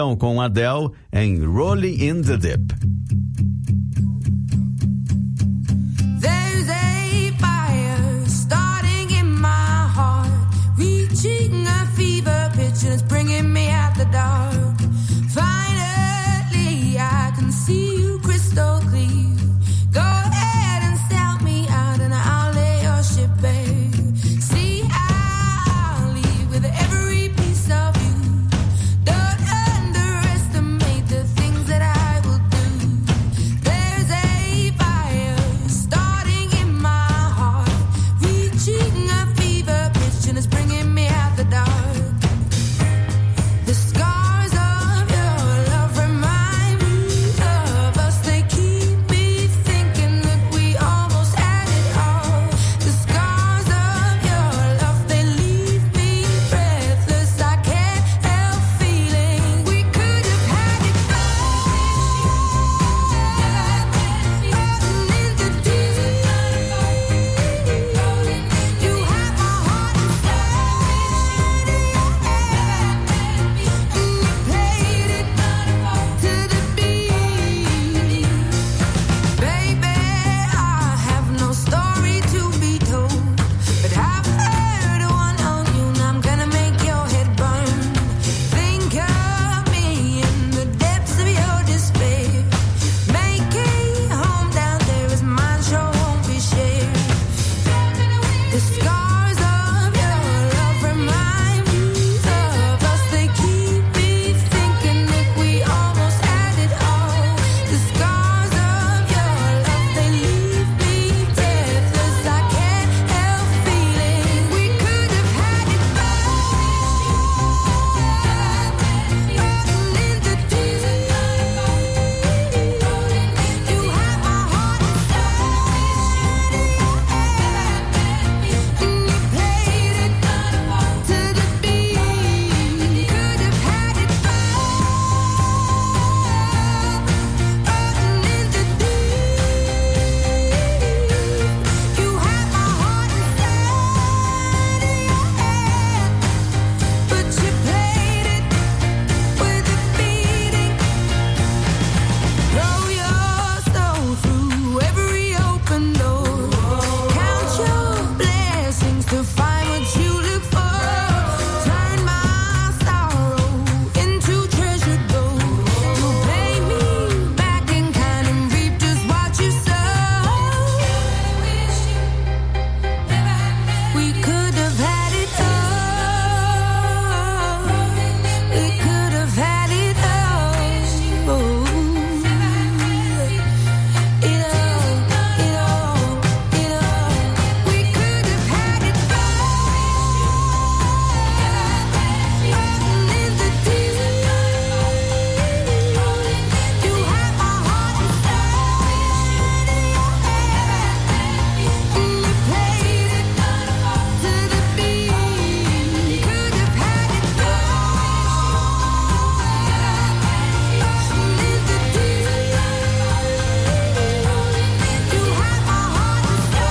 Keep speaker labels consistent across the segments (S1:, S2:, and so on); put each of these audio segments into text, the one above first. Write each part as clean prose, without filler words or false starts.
S1: Com Adele em Rolling in the Deep.
S2: There's a fire starting in my heart, reaching a fever pitch and it's bringing me out the dark. Finally, I can see you crystal clear. Go ahead and sell me out and I'll lay your ship bare. See, I'll leave with every piece of you. Don't underestimate the things that I will do. There's a fire starting in my heart, reaching a fever pitch and it's bringing me out the dark. The scars of your love remind me of us. They keep me thinking that we almost had it all. The scars of your love, they leave me breathless. I can't help feeling we could have had it all. In the deep, you have my heart inside, and you played it to the beat. Baby, I have no story to be told, but I've heard one on you and I'm gonna make your head burn. Think of me in the depths of your despair. Making home down there is mine, sure won't be shared. The scars of your love remind me of us. They keep me thinking that we almost had it all. The scars of your love, they leave me breathless. I can't help feeling we could have had it all. In the deep, you have my heart inside, and you played it to the beat. Could have had it all. In the deep, you have my heart inside of your hand, but you played it with a beating. Throw your soul through every open door. Count your blessings to find what you look for. Turn my sorrow into treasured gold. You'll pay me back in kind and reap just what you sow. We could have had it all. We could have had it all. It all. We could have had it all. In the deep, you have my heart inside, and you played it to the beat. Could have had it all. In the deep, you have my heart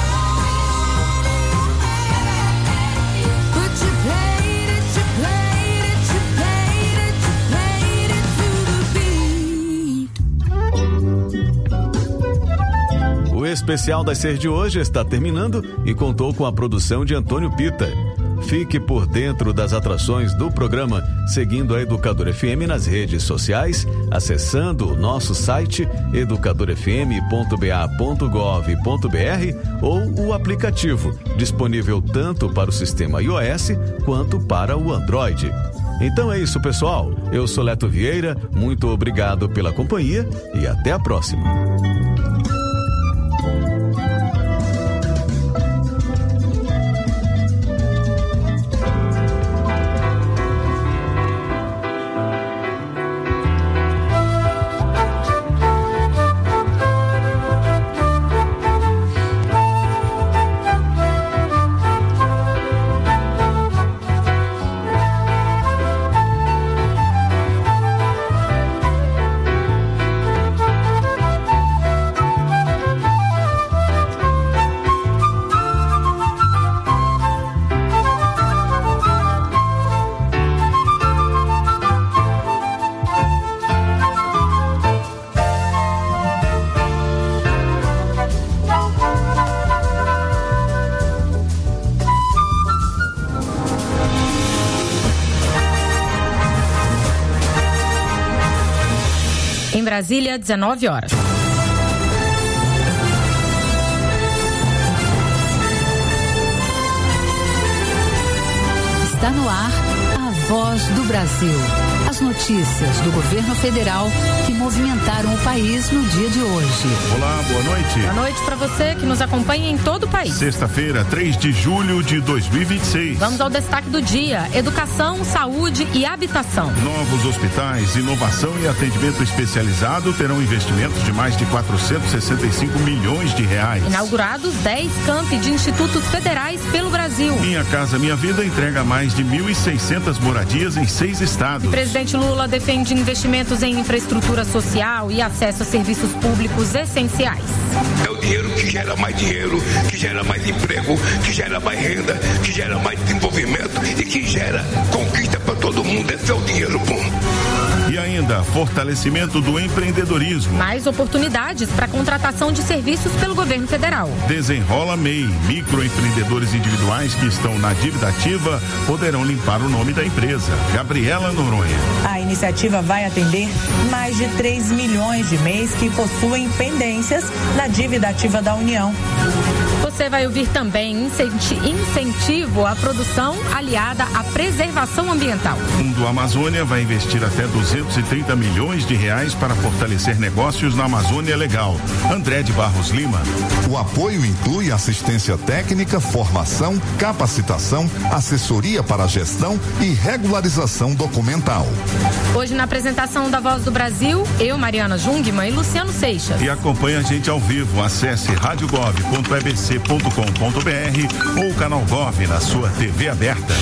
S2: inside, but you played it to the beat.
S1: O especial das 6 de hoje está terminando e contou com a produção de Antônio Pita. Fique por dentro das atrações do programa, seguindo a Educador FM nas redes sociais, acessando o nosso site educadorfm.ba.gov.br ou o aplicativo, disponível tanto para o sistema iOS quanto para o Android. Então é isso, pessoal. Eu sou Leto Vieira, muito obrigado pela companhia e até a próxima.
S3: Brasília, 19 horas.
S4: Está no ar a Voz do Brasil. As notícias do governo federal que movimentaram o país no dia de hoje.
S5: Olá, boa noite.
S3: Boa noite para você que nos acompanha em todo o país.
S5: Sexta-feira, 3 de julho de 2026.
S3: Vamos ao destaque do dia: educação, saúde e habitação.
S5: Novos hospitais, inovação e atendimento especializado terão investimentos de mais de 465 milhões de reais.
S3: Inaugurados 10 campi de institutos federais pelo Brasil.
S5: Minha Casa Minha Vida entrega mais de 1.600 moradias em 6 estados.
S3: O presidente Lula defende investimentos em infraestrutura social e acesso a serviços públicos essenciais.
S6: É o dinheiro que gera mais dinheiro, que gera mais emprego, que gera mais renda, que gera mais desenvolvimento e que gera conquista para todo mundo. Esse é o dinheiro bom.
S5: E ainda, fortalecimento do empreendedorismo.
S3: Mais oportunidades para contratação de serviços pelo governo federal.
S5: Desenrola MEI. Microempreendedores individuais que estão na dívida ativa poderão limpar o nome da empresa. Gabriela Noronha.
S7: A iniciativa vai atender mais de 3 milhões de MEIs que possuem pendências na dívida ativa da União.
S3: Você vai ouvir também incentivo à produção aliada à preservação ambiental.
S5: O Fundo Amazônia vai investir até 230 milhões de reais para fortalecer negócios na Amazônia Legal. André de Barros Lima.
S8: O apoio inclui assistência técnica, formação, capacitação, assessoria para gestão e regularização documental.
S3: Hoje, na apresentação da Voz do Brasil, eu, Mariana Jungmann e Luciano Seixas.
S5: E acompanhe a gente ao vivo. Acesse radiogov.ebc.com.br ou canal Gov na sua TV aberta.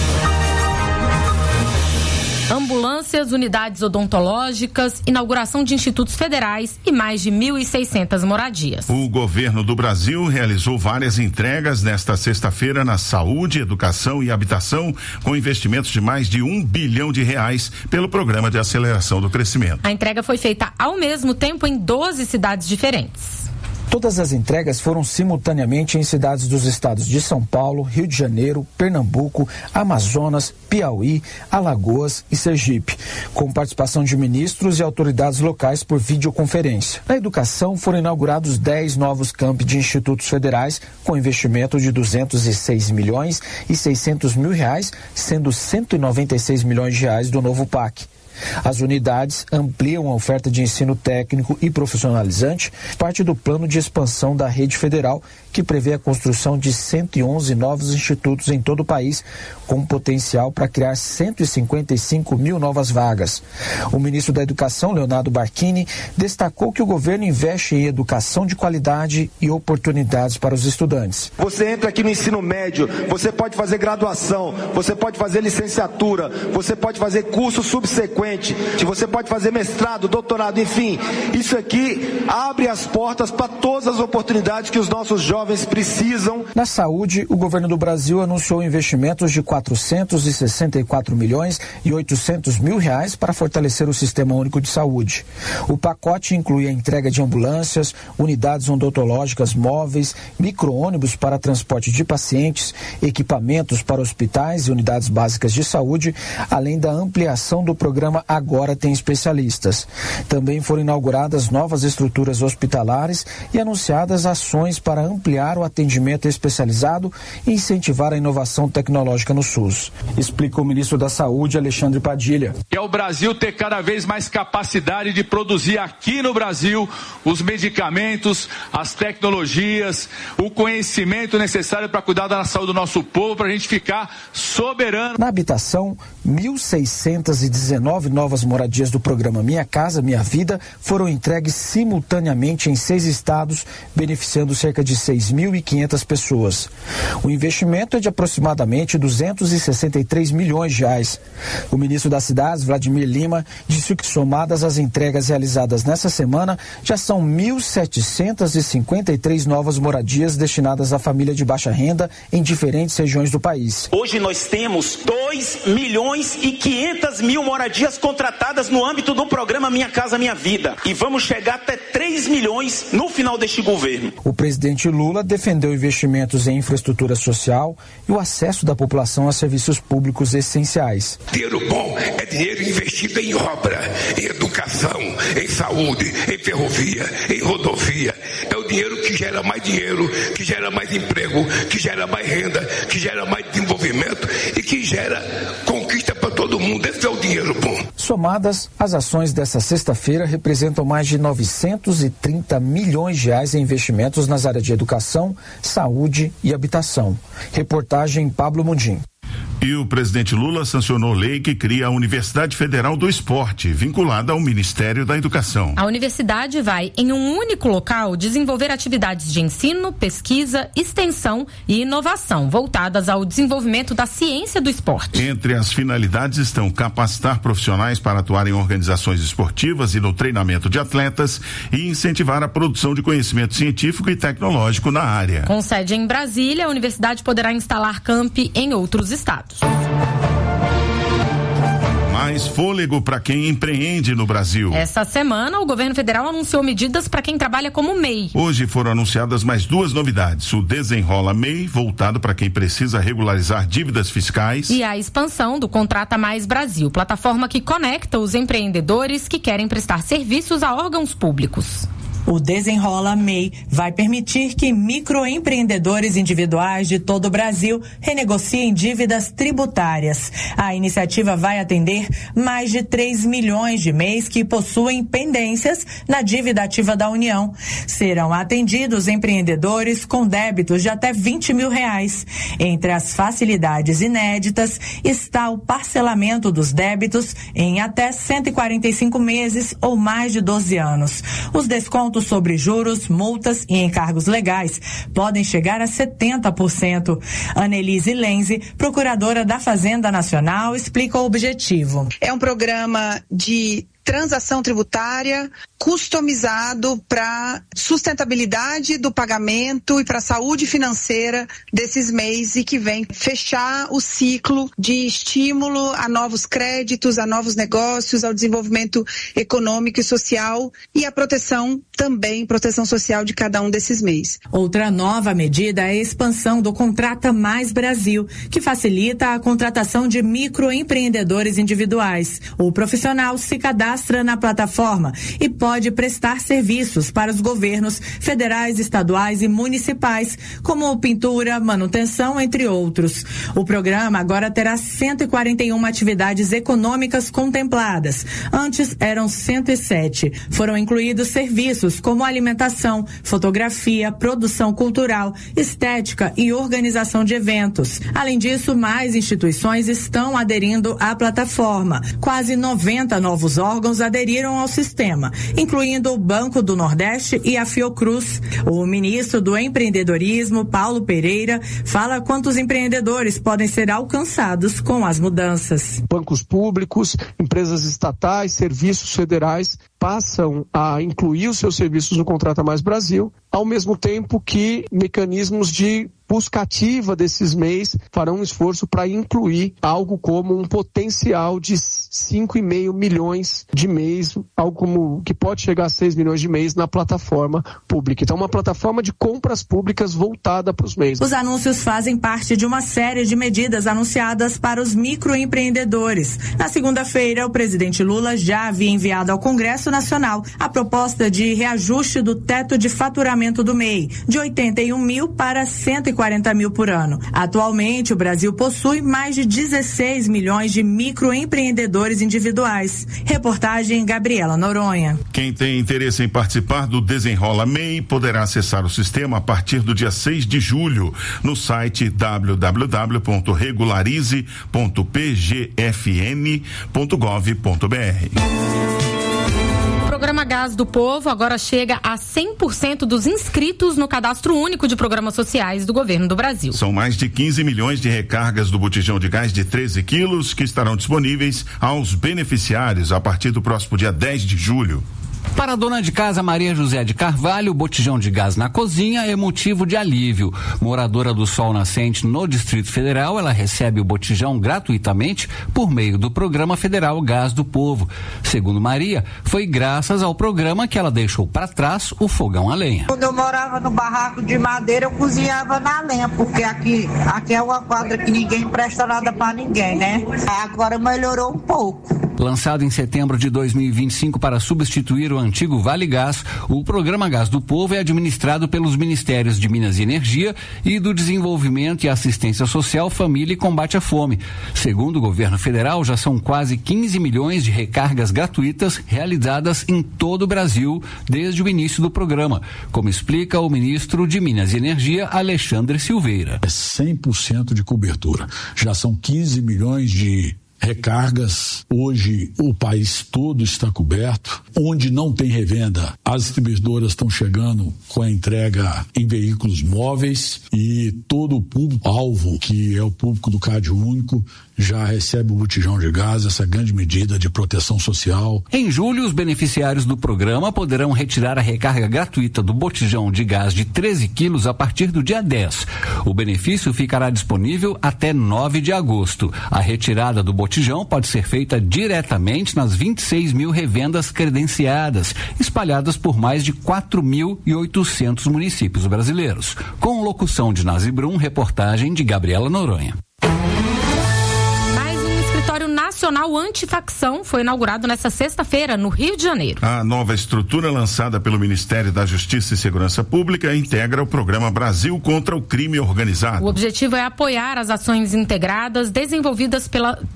S3: Ambulâncias, unidades odontológicas, inauguração de institutos federais e mais de 1.600 moradias.
S5: O governo do Brasil realizou várias entregas nesta sexta-feira na saúde, educação e habitação, com investimentos de mais de R$1 bilhão pelo Programa de Aceleração do Crescimento.
S3: A entrega foi feita ao mesmo tempo em 12 cidades diferentes.
S9: Todas as entregas foram simultaneamente em cidades dos estados de São Paulo, Rio de Janeiro, Pernambuco, Amazonas, Piauí, Alagoas e Sergipe, com participação de ministros e autoridades locais por videoconferência. Na educação, foram inaugurados 10 novos campi de institutos federais, com investimento de R$206 milhões e R$600 mil, sendo R$196 milhões do novo PAC. As unidades ampliam a oferta de ensino técnico e profissionalizante, parte do plano de expansão da rede federal, que prevê a construção de 111 novos institutos em todo o país, com potencial para criar 155 mil novas vagas. O ministro da Educação, Leonardo Barquini, destacou que o governo investe em educação de qualidade e oportunidades para os estudantes.
S10: Você entra aqui no ensino médio, você pode fazer graduação, você pode fazer licenciatura, você pode fazer curso subsequente, você pode fazer mestrado, doutorado, enfim. Isso aqui abre as portas para todas as oportunidades que os nossos jovens precisam.
S9: Na saúde, o governo do Brasil anunciou investimentos de 464 milhões e 800 mil reais para fortalecer o Sistema Único de Saúde. O pacote inclui a entrega de ambulâncias, unidades odontológicas móveis, micro-ônibus para transporte de pacientes, equipamentos para hospitais e unidades básicas de saúde, além da ampliação do programa Agora Tem Especialistas. Também foram inauguradas novas estruturas hospitalares e anunciadas ações para ampliar o atendimento especializado e incentivar a inovação tecnológica no SUS. Explica o ministro da Saúde, Alexandre Padilha.
S11: É o Brasil ter cada vez mais capacidade de produzir aqui no Brasil os medicamentos, as tecnologias, o conhecimento necessário para cuidar da saúde do nosso povo, para a gente ficar soberano.
S9: Na habitação, 1.619 novas moradias do programa Minha Casa Minha Vida foram entregues simultaneamente em 6 estados, beneficiando cerca de 6.500 pessoas. O investimento é de aproximadamente 263 milhões de reais. O ministro das Cidades, Vladimir Lima, disse que somadas as entregas realizadas nessa semana, já são 1.753 novas moradias destinadas à família de baixa renda em diferentes regiões do país.
S12: Hoje nós temos 2 milhões 3.500.000 moradias contratadas no âmbito do programa Minha Casa Minha Vida. E vamos chegar até 3 milhões no final deste governo.
S9: O presidente Lula defendeu investimentos em infraestrutura social e o acesso da população a serviços públicos essenciais.
S6: Dinheiro bom é dinheiro investido em obra, em educação, em saúde, em ferrovia, em rodovia. É o dinheiro que gera mais dinheiro, que gera mais emprego, que gera mais renda, que gera mais desenvolvimento e que gera conquista para todo mundo. Esse é o dinheiro bom.
S9: Somadas, as ações dessa sexta-feira representam mais de 930 milhões de reais em investimentos nas áreas de educação, saúde e habitação. Reportagem Pablo Mundim.
S5: E o presidente Lula sancionou lei que cria a Universidade Federal do Esporte, vinculada ao Ministério da Educação.
S3: A universidade vai, em um único local, desenvolver atividades de ensino, pesquisa, extensão e inovação, voltadas ao desenvolvimento da ciência do esporte.
S5: Entre as finalidades estão capacitar profissionais para atuar em organizações esportivas e no treinamento de atletas e incentivar a produção de conhecimento científico e tecnológico na área.
S3: Com sede em Brasília, a universidade poderá instalar campi em outros estados.
S5: Mais fôlego para quem empreende no Brasil.
S3: Essa semana, o governo federal anunciou medidas para quem trabalha como MEI.
S5: Hoje foram anunciadas mais duas novidades: o Desenrola MEI, voltado para quem precisa regularizar dívidas fiscais,
S3: e a expansão do Contrata Mais Brasil, plataforma que conecta os empreendedores que querem prestar serviços a órgãos públicos.
S7: O Desenrola MEI vai permitir que microempreendedores individuais de todo o Brasil renegociem dívidas tributárias. A iniciativa vai atender mais de 3 milhões de MEIs que possuem pendências na dívida ativa da União. Serão atendidos empreendedores com débitos de até R$20 mil. Entre as facilidades inéditas está o parcelamento dos débitos em até 145 meses ou mais de 12 anos. Os descontos sobre juros, multas e encargos legais podem chegar a 70%. Annelise Lenze, procuradora da Fazenda Nacional, explica o objetivo.
S13: É um programa de transação tributária customizado para sustentabilidade do pagamento e para a saúde financeira desses MEIs e que vem fechar o ciclo de estímulo a novos créditos, a novos negócios, ao desenvolvimento econômico e social e a proteção também, proteção social de cada um desses MEIs.
S7: Outra nova medida é a expansão do Contrata Mais Brasil, que facilita a contratação de microempreendedores individuais. O profissional se cadastra na plataforma e pode prestar serviços para os governos federais, estaduais e municipais, como pintura, manutenção, entre outros. O programa agora terá 141 atividades econômicas contempladas. Antes eram 107. Foram incluídos serviços como alimentação, fotografia, produção cultural, estética e organização de eventos. Além disso, mais instituições estão aderindo à plataforma. Quase 90 novos órgãos aderiram ao sistema, incluindo o Banco do Nordeste e a Fiocruz. O ministro do Empreendedorismo, Paulo Pereira, fala quantos empreendedores podem ser alcançados com as mudanças.
S14: Bancos públicos, empresas estatais, serviços federais passam a incluir os seus serviços no Contrata Mais Brasil, ao mesmo tempo que mecanismos de busca ativa desses MEIs farão um esforço para incluir algo como um potencial de 5,5 milhões de MEIs, algo como que pode chegar a 6 milhões de MEIs na plataforma pública. Então, uma plataforma de compras públicas voltada para os MEIs.
S7: Os anúncios fazem parte de uma série de medidas anunciadas para os microempreendedores. Na segunda-feira, o presidente Lula já havia enviado ao Congresso Nacional a proposta de reajuste do teto de faturamento do MEI, de 81 mil para 140 mil por ano. Atualmente, o Brasil possui mais de 16 milhões de microempreendedores individuais. Reportagem Gabriela Noronha.
S5: Quem tem interesse em participar do Desenrola MEI poderá acessar o sistema a partir do dia 6 de julho no site www.regularize.pgfn.gov.br.
S3: O programa Gás do Povo agora chega a 100% dos inscritos no Cadastro Único de Programas Sociais do Governo do Brasil.
S5: São mais de 15 milhões de recargas do botijão de gás de 13 quilos que estarão disponíveis aos beneficiários a partir do próximo dia 10 de julho.
S15: Para a dona de casa Maria José de Carvalho, o botijão de gás na cozinha é motivo de alívio. Moradora do Sol Nascente no Distrito Federal, ela recebe o botijão gratuitamente por meio do Programa Federal Gás do Povo. Segundo Maria, foi graças ao programa que ela deixou para trás o fogão a lenha.
S16: Quando eu morava no barraco de madeira, eu cozinhava na lenha, porque aqui é uma quadra que ninguém presta nada para ninguém, né? Agora melhorou um pouco.
S15: Lançado em setembro de 2025 para substituir o antigo Vale Gás, o Programa Gás do Povo é administrado pelos Ministérios de Minas e Energia e do Desenvolvimento e Assistência Social, Família e Combate à Fome. Segundo o governo federal, já são quase 15 milhões de recargas gratuitas realizadas em todo o Brasil desde o início do programa, como explica o ministro de Minas e Energia, Alexandre Silveira.
S17: É 100% de cobertura. Já são 15 milhões de recargas. Hoje o país todo está coberto. Onde não tem revenda, as distribuidoras estão chegando com a entrega em veículos móveis e todo o público-alvo, que é o público do Cade Único, já recebe o botijão de gás, essa grande medida de proteção social.
S15: Em julho, os beneficiários do programa poderão retirar a recarga gratuita do botijão de gás de 13 quilos a partir do dia 10. O benefício ficará disponível até 9 de agosto. A retirada do botijão pode ser feita diretamente nas 26 mil revendas credenciadas, espalhadas por mais de 4.800 municípios brasileiros. Com locução de Nazi Brum, reportagem de Gabriela Noronha.
S3: O Escritório Nacional Antifacção foi inaugurado nesta sexta-feira, no Rio de Janeiro.
S5: A nova estrutura lançada pelo Ministério da Justiça e Segurança Pública integra o programa Brasil contra o Crime Organizado.
S3: O objetivo é apoiar as ações integradas desenvolvidas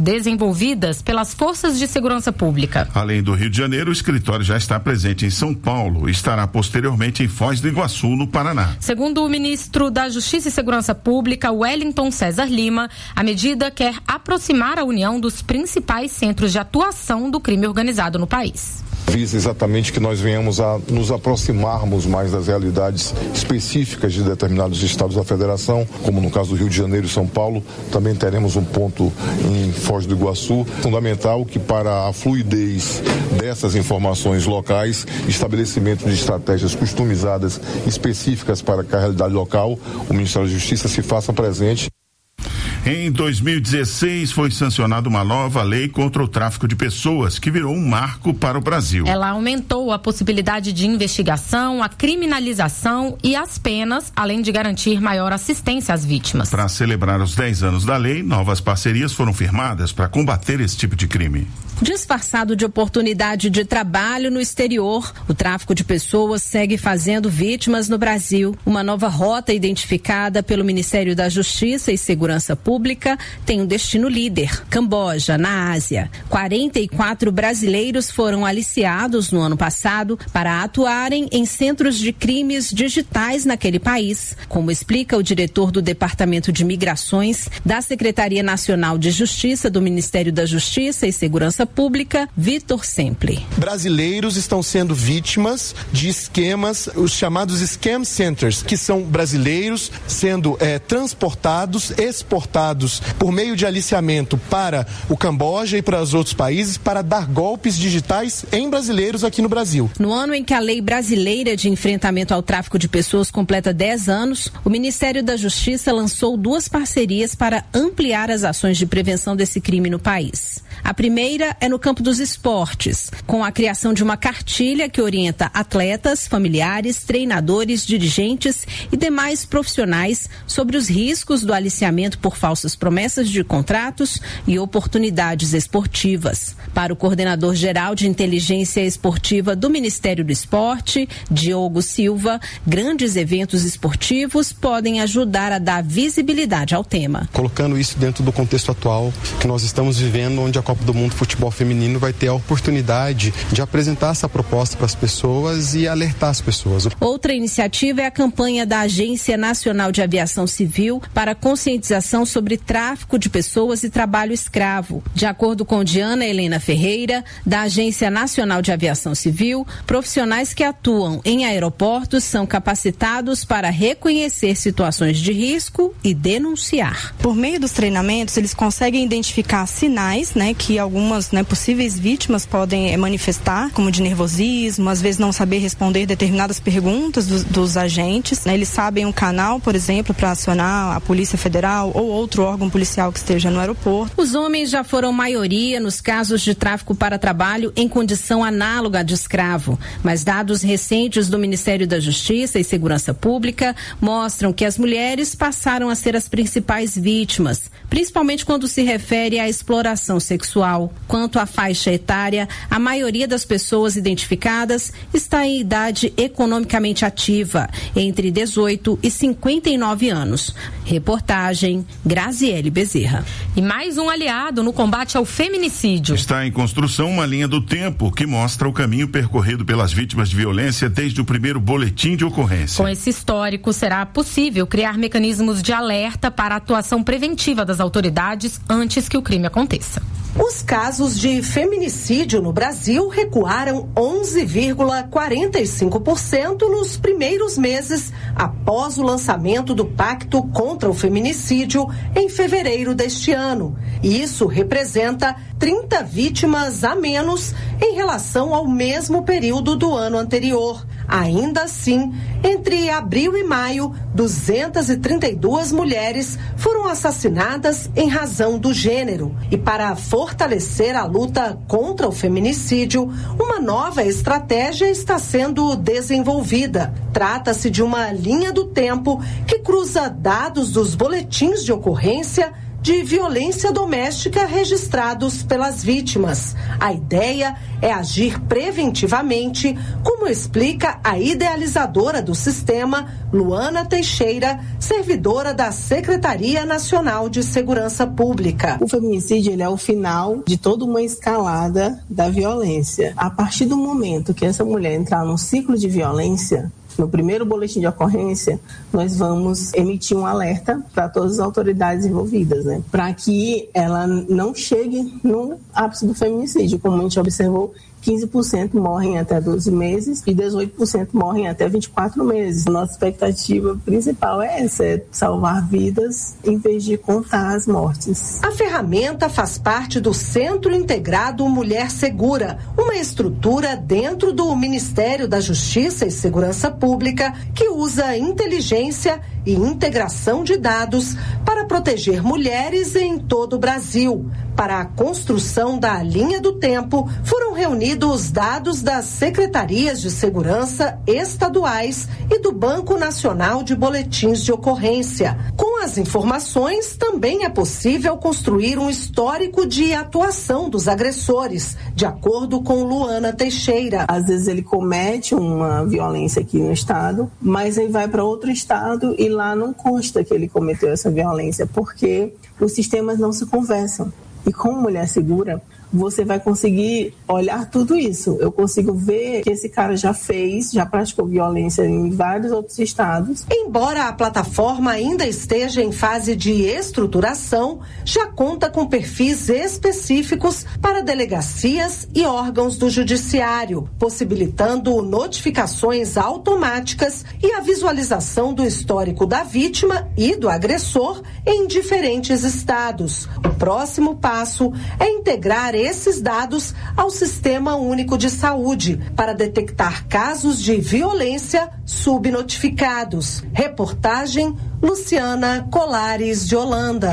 S3: pelas forças de segurança pública.
S5: Além do Rio de Janeiro, o escritório já está presente em São Paulo e estará posteriormente em Foz do Iguaçu, no Paraná.
S3: Segundo o ministro da Justiça e Segurança Pública, Wellington César Lima, a medida quer aproximar a União dos principais centros de atuação do crime organizado no país.
S18: Visa exatamente que nós venhamos a nos aproximarmos mais das realidades específicas de determinados estados da federação, como no caso do Rio de Janeiro e São Paulo. Também teremos um ponto em Foz do Iguaçu. Fundamental que para a fluidez dessas informações locais, estabelecimento de estratégias customizadas específicas para a realidade local, o Ministério da Justiça se faça presente.
S5: Em 2016, foi sancionada uma nova lei contra o tráfico de pessoas, que virou um marco para o Brasil.
S3: Ela aumentou a possibilidade de investigação, a criminalização e as penas, além de garantir maior assistência às vítimas.
S5: Para celebrar os 10 anos da lei, novas parcerias foram firmadas para combater esse tipo de crime.
S19: Disfarçado de oportunidade de trabalho no exterior, o tráfico de pessoas segue fazendo vítimas no Brasil. Uma nova rota identificada pelo Ministério da Justiça e Segurança Pública tem um destino líder, Camboja, na Ásia. 44 brasileiros foram aliciados no ano passado para atuarem em centros de crimes digitais naquele país, como explica o diretor do Departamento de Migrações da Secretaria Nacional de Justiça do Ministério da Justiça e Segurança Pública, Vitor Sempre.
S20: Brasileiros estão sendo vítimas de esquemas, os chamados scam centers, que são brasileiros sendo transportados, exportados por meio de aliciamento para o Camboja e para os outros países para dar golpes digitais em brasileiros aqui no Brasil.
S19: No ano em que a Lei Brasileira de Enfrentamento ao Tráfico de Pessoas completa 10 anos, o Ministério da Justiça lançou 2 parcerias para ampliar as ações de prevenção desse crime no país. A primeira é no campo dos esportes, com a criação de uma cartilha que orienta atletas, familiares, treinadores, dirigentes e demais profissionais sobre os riscos do aliciamento por falsas promessas de contratos e oportunidades esportivas. Para o coordenador geral de inteligência esportiva do Ministério do Esporte, Diogo Silva, grandes eventos esportivos podem ajudar a dar visibilidade ao tema.
S20: Colocando isso dentro do contexto atual que nós estamos vivendo, onde a Copa do Mundo Futebol Feminino vai ter a oportunidade de apresentar essa proposta para as pessoas e alertar as pessoas.
S19: Outra iniciativa é a campanha da Agência Nacional de Aviação Civil para conscientização sobre tráfico de pessoas e trabalho escravo. De acordo com Diana Helena Ferreira, da Agência Nacional de Aviação Civil, profissionais que atuam em aeroportos são capacitados para reconhecer situações de risco e denunciar.
S21: Por meio dos treinamentos, eles conseguem identificar sinais, que algumas, né, possíveis vítimas podem manifestar, como de nervosismo, às vezes não saber responder determinadas perguntas dos agentes, né? Eles sabem um canal, por exemplo, para acionar a Polícia Federal ou outro órgão policial que esteja no aeroporto.
S19: Os homens já foram maioria nos casos de tráfico para trabalho em condição análoga de escravo, mas dados recentes do Ministério da Justiça e Segurança Pública mostram que as mulheres passaram a ser as principais vítimas, principalmente quando se refere à exploração sexual. Quanto à faixa etária, a maioria das pessoas identificadas está em idade economicamente ativa, entre 18 e 59 anos. Reportagem Graziele Bezerra.
S3: E mais um aliado no combate ao feminicídio.
S5: Está em construção uma linha do tempo que mostra o caminho percorrido pelas vítimas de violência desde o primeiro boletim de ocorrência.
S3: Com esse histórico, será possível criar mecanismos de alerta para a atuação preventiva das autoridades antes que o crime aconteça.
S22: Os casos de feminicídio no Brasil recuaram 11,45% nos primeiros meses após o lançamento do Pacto contra o Feminicídio em fevereiro deste ano. E isso representa 30 vítimas a menos em relação ao mesmo período do ano anterior. Ainda assim, entre abril e maio, 232 mulheres foram assassinadas em razão do gênero. E para fortalecer a luta contra o feminicídio, uma nova estratégia está sendo desenvolvida. Trata-se de uma linha do tempo que cruza dados dos boletins de ocorrência de violência doméstica registrados pelas vítimas. A ideia é agir preventivamente, como explica a idealizadora do sistema, Luana Teixeira, servidora da Secretaria Nacional de Segurança Pública.
S23: O feminicídio ele é o final de toda uma escalada da violência. A partir do momento que essa mulher entrar num ciclo de violência, no primeiro boletim de ocorrência, nós vamos emitir um alerta para todas as autoridades envolvidas, né? Para que ela não chegue no ápice do feminicídio. Como a gente observou, 15% morrem até 12 meses e 18% morrem até 24 meses. Nossa expectativa principal é essa, é salvar vidas em vez de contar as mortes.
S22: A ferramenta faz parte do Centro Integrado Mulher Segura, uma estrutura dentro do Ministério da Justiça e Segurança Pública que usa inteligência e integração de dados para proteger mulheres em todo o Brasil. Para a construção da linha do tempo, foram reunidos dados das secretarias de segurança estaduais e do Banco Nacional de Boletins de Ocorrência. Com as informações, também é possível construir um histórico de atuação dos agressores, de acordo com Luana Teixeira.
S23: Às vezes ele comete uma violência aqui no estado, mas ele vai para outro estado e lá não consta que ele cometeu essa violência, porque os sistemas não se conversam. E como mulher segura, você vai conseguir olhar tudo isso. Eu consigo ver que esse cara já praticou violência em vários outros estados.
S22: Embora a plataforma ainda esteja em fase de estruturação, já conta com perfis específicos para delegacias e órgãos do judiciário, possibilitando notificações automáticas e a visualização do histórico da vítima e do agressor em diferentes estados. O próximo passo é integrar esses dados ao Sistema Único de Saúde para detectar casos de violência subnotificados. Reportagem Luciana Colares de Holanda.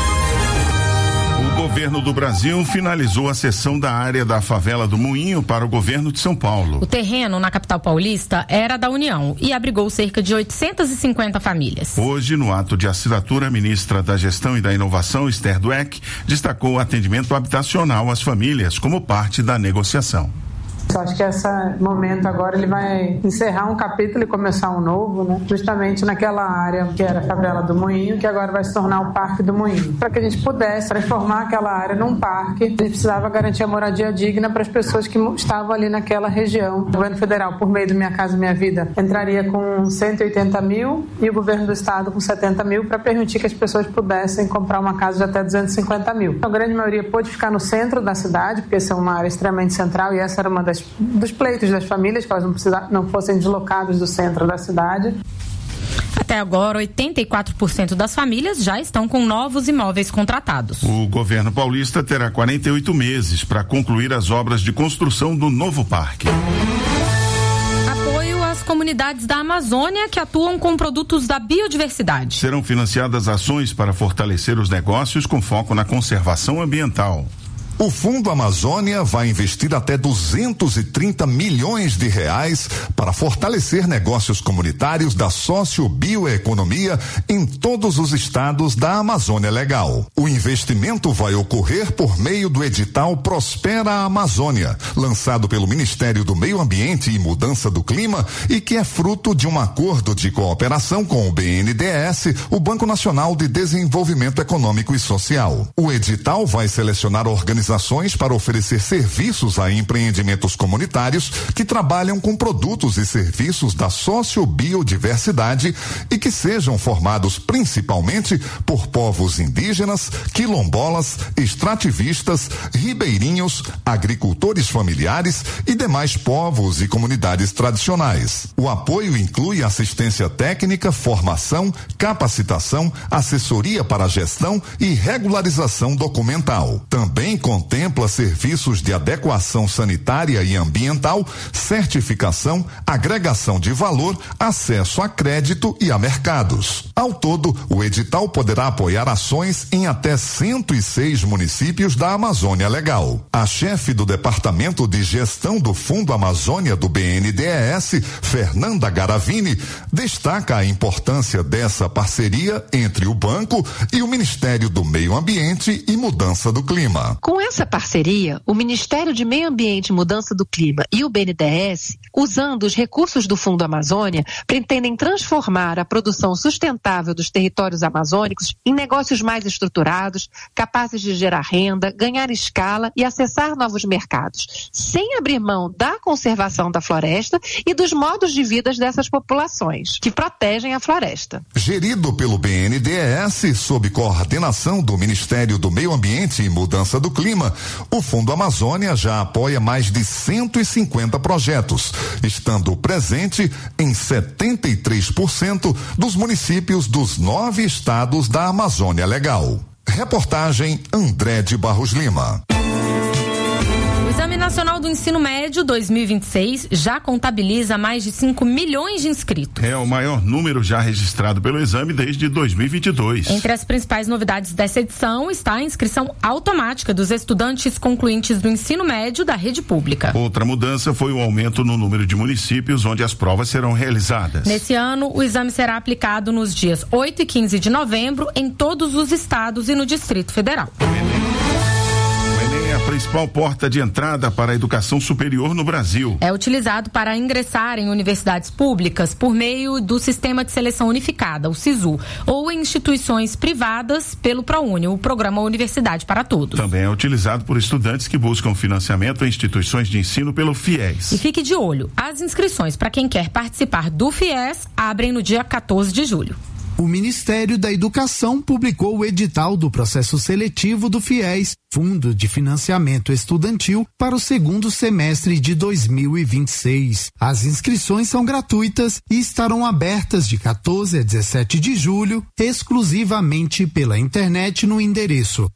S5: O governo do Brasil finalizou a cessão da área da favela do Moinho para o governo de São Paulo.
S3: O terreno na capital paulista era da União e abrigou cerca de 850 famílias.
S5: Hoje, no ato de assinatura, a ministra da Gestão e da Inovação, Esther Dweck, destacou o atendimento habitacional às famílias como parte da negociação.
S24: Eu acho que esse momento agora ele vai encerrar um capítulo e começar um novo, né? Justamente naquela área que era a favela do Moinho, que agora vai se tornar o Parque do Moinho. Para que a gente pudesse transformar aquela área num parque, a gente precisava garantir a moradia digna para as pessoas que estavam ali naquela região. O governo federal, por meio do Minha Casa Minha Vida, entraria com 180 mil e o governo do estado com 70 mil para permitir que as pessoas pudessem comprar uma casa de até 250 mil. A grande maioria pôde ficar no centro da cidade, porque essa é uma área extremamente central e essa era uma dos pleitos das famílias, que elas não fossem deslocadas do centro da cidade.
S3: Até agora, 84% das famílias já estão com novos imóveis contratados.
S5: O governo paulista terá 48 meses para concluir as obras de construção do novo parque.
S3: Apoio às comunidades da Amazônia que atuam com produtos da biodiversidade.
S5: Serão financiadas ações para fortalecer os negócios com foco na conservação ambiental.
S1: O Fundo Amazônia vai investir até 230 milhões de reais para fortalecer negócios comunitários da sociobioeconomia em todos os estados da Amazônia Legal. O investimento vai ocorrer por meio do edital Prospera Amazônia, lançado pelo Ministério do Meio Ambiente e Mudança do Clima e que é fruto de um acordo de cooperação com o BNDES, o Banco Nacional de Desenvolvimento Econômico e Social. O edital vai selecionar organizações para oferecer serviços a empreendimentos comunitários que trabalham com produtos e serviços da sociobiodiversidade e que sejam formados principalmente por povos indígenas, quilombolas, extrativistas, ribeirinhos, agricultores familiares e demais povos e comunidades tradicionais. O apoio inclui assistência técnica, formação, capacitação, assessoria para a gestão e regularização documental. Também contempla serviços de adequação sanitária e ambiental, certificação, agregação de valor, acesso a crédito e a mercados. Ao todo, o edital poderá apoiar ações em até 106 municípios da Amazônia Legal. A chefe do Departamento de Gestão do Fundo Amazônia do BNDES, Fernanda Garavini, destaca a importância dessa parceria entre o banco e o Ministério do Meio Ambiente e Mudança do Clima.
S2: Com essa parceria, o Ministério de Meio Ambiente e Mudança do Clima e o BNDES, usando os recursos do Fundo Amazônia, pretendem transformar a produção sustentável dos territórios amazônicos em negócios mais estruturados, capazes de gerar renda, ganhar escala e acessar novos mercados, sem abrir mão da conservação da floresta e dos modos de vida dessas populações, que protegem a floresta.
S1: Gerido pelo BNDES, sob coordenação do Ministério do Meio Ambiente e Mudança do Clima, o Fundo Amazônia já apoia mais de 150 projetos, estando presente em 73% dos municípios dos 9 estados da Amazônia Legal. Reportagem André de Barros Lima.
S3: O Exame Nacional do Ensino Médio 2026 já contabiliza mais de 5 milhões de inscritos.
S5: É o maior número já registrado pelo exame desde 2022.
S3: Entre as principais novidades dessa edição está a inscrição automática dos estudantes concluintes do ensino médio da rede pública.
S5: Outra mudança foi o aumento no número de municípios onde as provas serão realizadas.
S3: Nesse ano, o exame será aplicado nos dias 8 e 15 de novembro em todos os estados e no Distrito Federal.
S5: É a principal porta de entrada para a educação superior no Brasil.
S3: É utilizado para ingressar em universidades públicas por meio do Sistema de Seleção Unificada, o SISU, ou em instituições privadas pelo ProUni, o Programa Universidade para Todos.
S5: Também é utilizado por estudantes que buscam financiamento em instituições de ensino pelo FIES.
S3: E fique de olho, as inscrições para quem quer participar do FIES abrem no dia 14 de julho.
S4: O Ministério da Educação publicou o edital do processo seletivo do FIES, Fundo de Financiamento Estudantil, para o segundo semestre de 2026. As inscrições são gratuitas e estarão abertas de 14 a 17 de julho, exclusivamente pela internet no endereço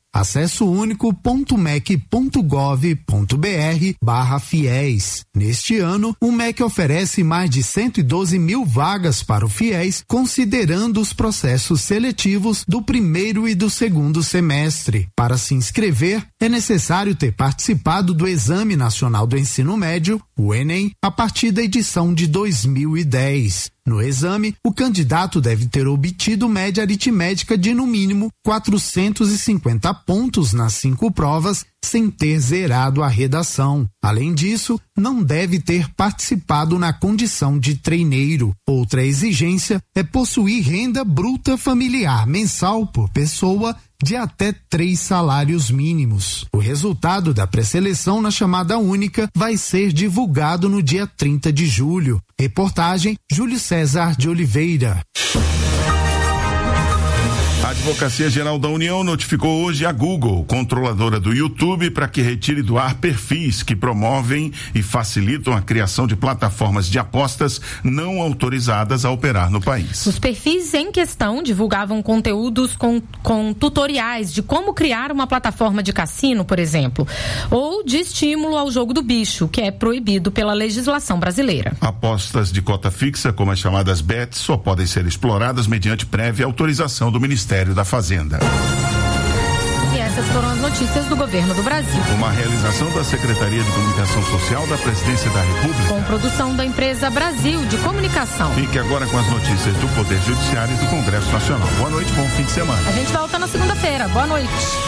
S4: acessounico.mec.gov.br/FIES. Neste ano, o MEC oferece mais de 112 mil vagas para o FIES, considerando os processos seletivos do primeiro e do segundo semestre. Para se inscrever, é necessário ter participado do Exame Nacional do Ensino Médio, o Enem, a partir da edição de 2010. No exame, o candidato deve ter obtido média aritmética de, no mínimo, 450 pontos nas 5 provas, sem ter zerado a redação. Além disso, não deve ter participado na condição de treineiro. Outra exigência é possuir renda bruta familiar mensal por pessoa de até 3 salários mínimos. O resultado da pré-seleção na chamada única vai ser divulgado no dia 30 de julho. Reportagem Júlio César de Oliveira.
S5: A Advocacia Geral da União notificou hoje a Google, controladora do YouTube, para que retire do ar perfis que promovem e facilitam a criação de plataformas de apostas não autorizadas a operar no país.
S3: Os perfis em questão divulgavam conteúdos com tutoriais de como criar uma plataforma de cassino, por exemplo, ou de estímulo ao jogo do bicho, que é proibido pela legislação brasileira.
S5: Apostas de cota fixa, como as chamadas bets, só podem ser exploradas mediante prévia autorização do Ministério da Fazenda.
S3: E essas foram as notícias do governo do Brasil.
S5: Uma realização da Secretaria de Comunicação Social da Presidência da República.
S3: Com produção da empresa Brasil de Comunicação.
S5: Fique agora com as notícias do Poder Judiciário e do Congresso Nacional. Boa noite, bom fim de semana.
S3: A gente volta na segunda-feira. Boa noite.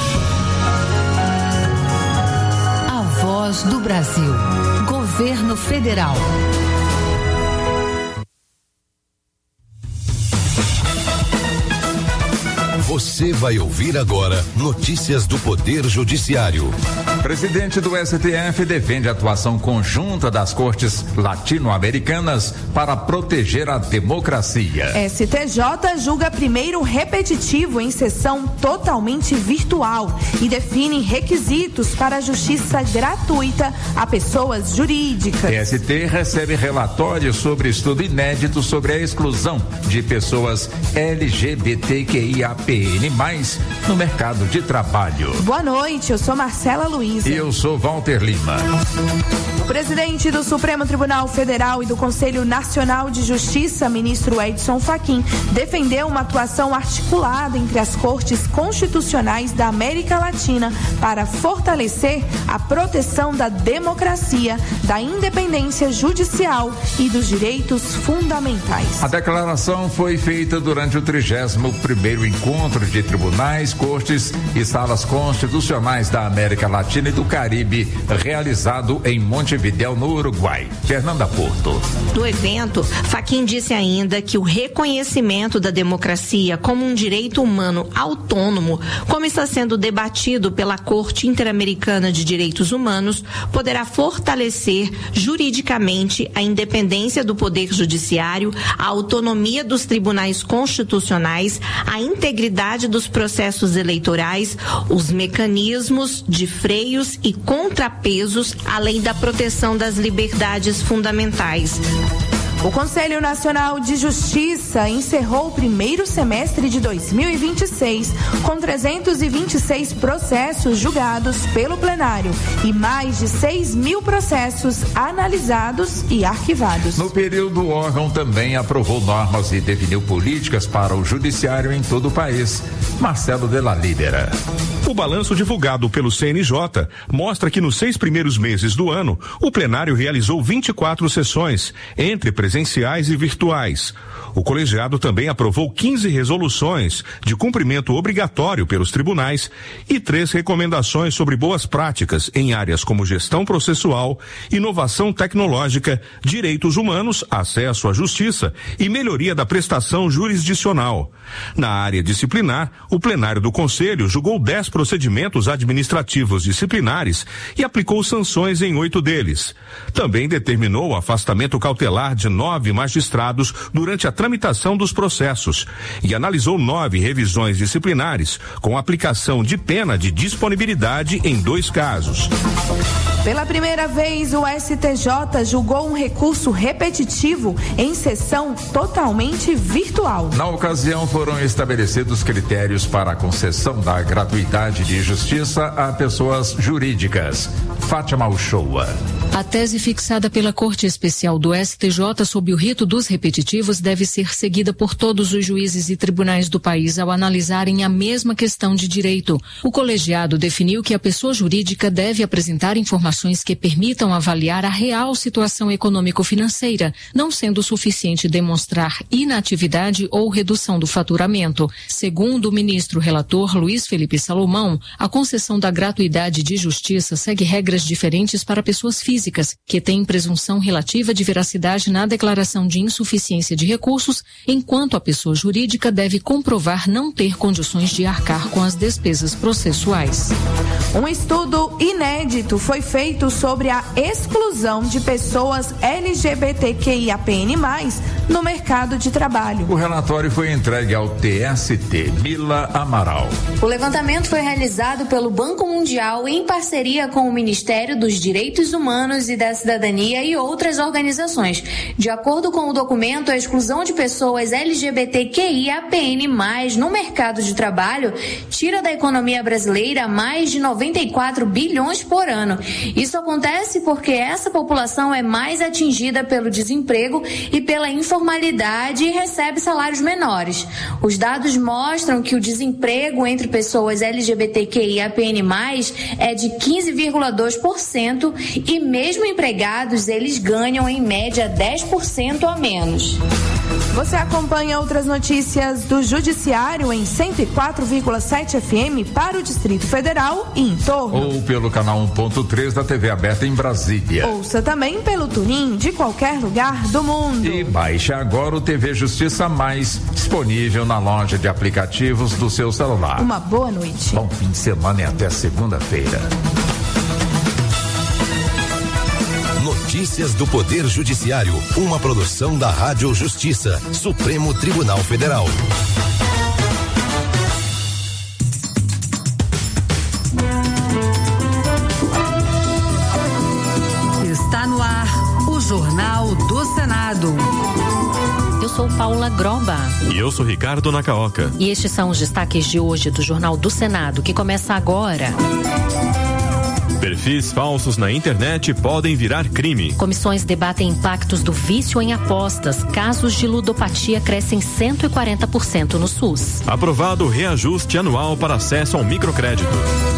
S8: A Voz do Brasil. Governo Federal.
S10: Você vai ouvir agora notícias do Poder Judiciário.
S11: Presidente do STF defende a atuação conjunta das cortes latino-americanas para proteger a democracia.
S12: STJ julga primeiro repetitivo em sessão totalmente virtual e define requisitos para a justiça gratuita a pessoas jurídicas.
S11: TST recebe relatório sobre estudo inédito sobre a exclusão de pessoas LGBTQIAPN+, no mercado de trabalho.
S12: Boa noite, eu sou Marcela Luiz.
S11: E eu sou Walter Lima.
S12: O presidente do Supremo Tribunal Federal e do Conselho Nacional de Justiça, ministro Edson Fachin, defendeu uma atuação articulada entre as cortes constitucionais da América Latina para fortalecer a proteção da democracia, da independência judicial e dos direitos fundamentais.
S11: A declaração foi feita durante o 31º encontro de tribunais, cortes e salas constitucionais da América Latina e do Caribe, realizado em Montevidéu, no Uruguai. Fernanda Porto.
S25: Do evento, Fachin disse ainda que o reconhecimento da democracia como um direito humano autônomo, como está sendo debatido pela Corte Interamericana de Direitos Humanos, poderá fortalecer juridicamente a independência do Poder Judiciário, a autonomia dos tribunais constitucionais, a integridade dos processos eleitorais, os mecanismos de freios e contrapesos, além da proteção das liberdades fundamentais.
S12: O Conselho Nacional de Justiça encerrou o primeiro semestre de 2026 com 326 processos julgados pelo plenário e mais de 6.000 processos analisados e arquivados.
S11: No período, o órgão também aprovou normas e definiu políticas para o judiciário em todo o país. Marcelo de la Libera.
S26: O balanço divulgado pelo CNJ mostra que nos 6 primeiros meses do ano, o plenário realizou 24 sessões, entre presenciais e virtuais. O colegiado também aprovou 15 resoluções de cumprimento obrigatório pelos tribunais e 3 recomendações sobre boas práticas em áreas como gestão processual, inovação tecnológica, direitos humanos, acesso à justiça e melhoria da prestação jurisdicional. Na área disciplinar, o plenário do Conselho julgou 10 procedimentos administrativos disciplinares e aplicou sanções em 8 deles. Também determinou o afastamento cautelar de 9 magistrados durante a tramitação dos processos e analisou 9 revisões disciplinares com aplicação de pena de disponibilidade em 2 casos.
S12: Pela primeira vez, o STJ julgou um recurso repetitivo em sessão totalmente virtual.
S11: Na ocasião, foram estabelecidos critérios para a concessão da gratuidade de justiça a pessoas jurídicas. Fátima Uchoa.
S27: A tese fixada pela Corte Especial do STJ sob o rito dos repetitivos deve ser seguida por todos os juízes e tribunais do país ao analisarem a mesma questão de direito. O colegiado definiu que a pessoa jurídica deve apresentar informações que permitam avaliar a real situação econômico-financeira, não sendo suficiente demonstrar inatividade ou redução do faturamento. Segundo o ministro relator Luiz Felipe Salomão, a concessão da gratuidade de justiça segue regras diferentes para pessoas físicas físicas, que têm presunção relativa de veracidade na declaração de insuficiência de recursos, enquanto a pessoa jurídica deve comprovar não ter condições de arcar com as despesas processuais.
S12: Um estudo inédito foi feito sobre a exclusão de pessoas LGBTQIAPN+, no mercado de trabalho.
S11: O relatório foi entregue ao TST. Mila Amaral.
S6: O levantamento foi realizado pelo Banco Mundial em parceria com o Ministério dos Direitos Humanos e da Cidadania e outras organizações. De acordo com o documento, a exclusão de pessoas LGBTQIAPN+, no mercado de trabalho, tira da economia brasileira mais de 94 bilhões por ano. Isso acontece porque essa população é mais atingida pelo desemprego e pela informalidade e recebe salários menores. Os dados mostram que o desemprego entre pessoas LGBTQIAPN+, é de 15,2% e mesmo empregados, eles ganham em média 10% a menos.
S12: Você acompanha outras notícias do Judiciário em 104,7 FM para o Distrito Federal e em torno.
S11: Ou pelo canal 1.3 da TV aberta em Brasília.
S12: Ouça também pelo TuneIn de qualquer lugar do mundo.
S11: E baixe agora o TV Justiça Mais, disponível na loja de aplicativos do seu celular.
S12: Uma boa noite.
S11: Bom fim de semana e até segunda-feira.
S10: Notícias do Poder Judiciário, uma produção da Rádio Justiça, Supremo Tribunal Federal.
S8: Está no ar o Jornal do Senado.
S27: Eu sou Paula Groba.
S7: E eu sou Ricardo Nacaoca.
S27: E estes são os destaques de hoje do Jornal do Senado, que começa agora.
S7: Perfis falsos na internet podem virar crime.
S27: Comissões debatem impactos do vício em apostas. Casos de ludopatia crescem 140% no SUS.
S7: Aprovado reajuste anual para acesso ao microcrédito.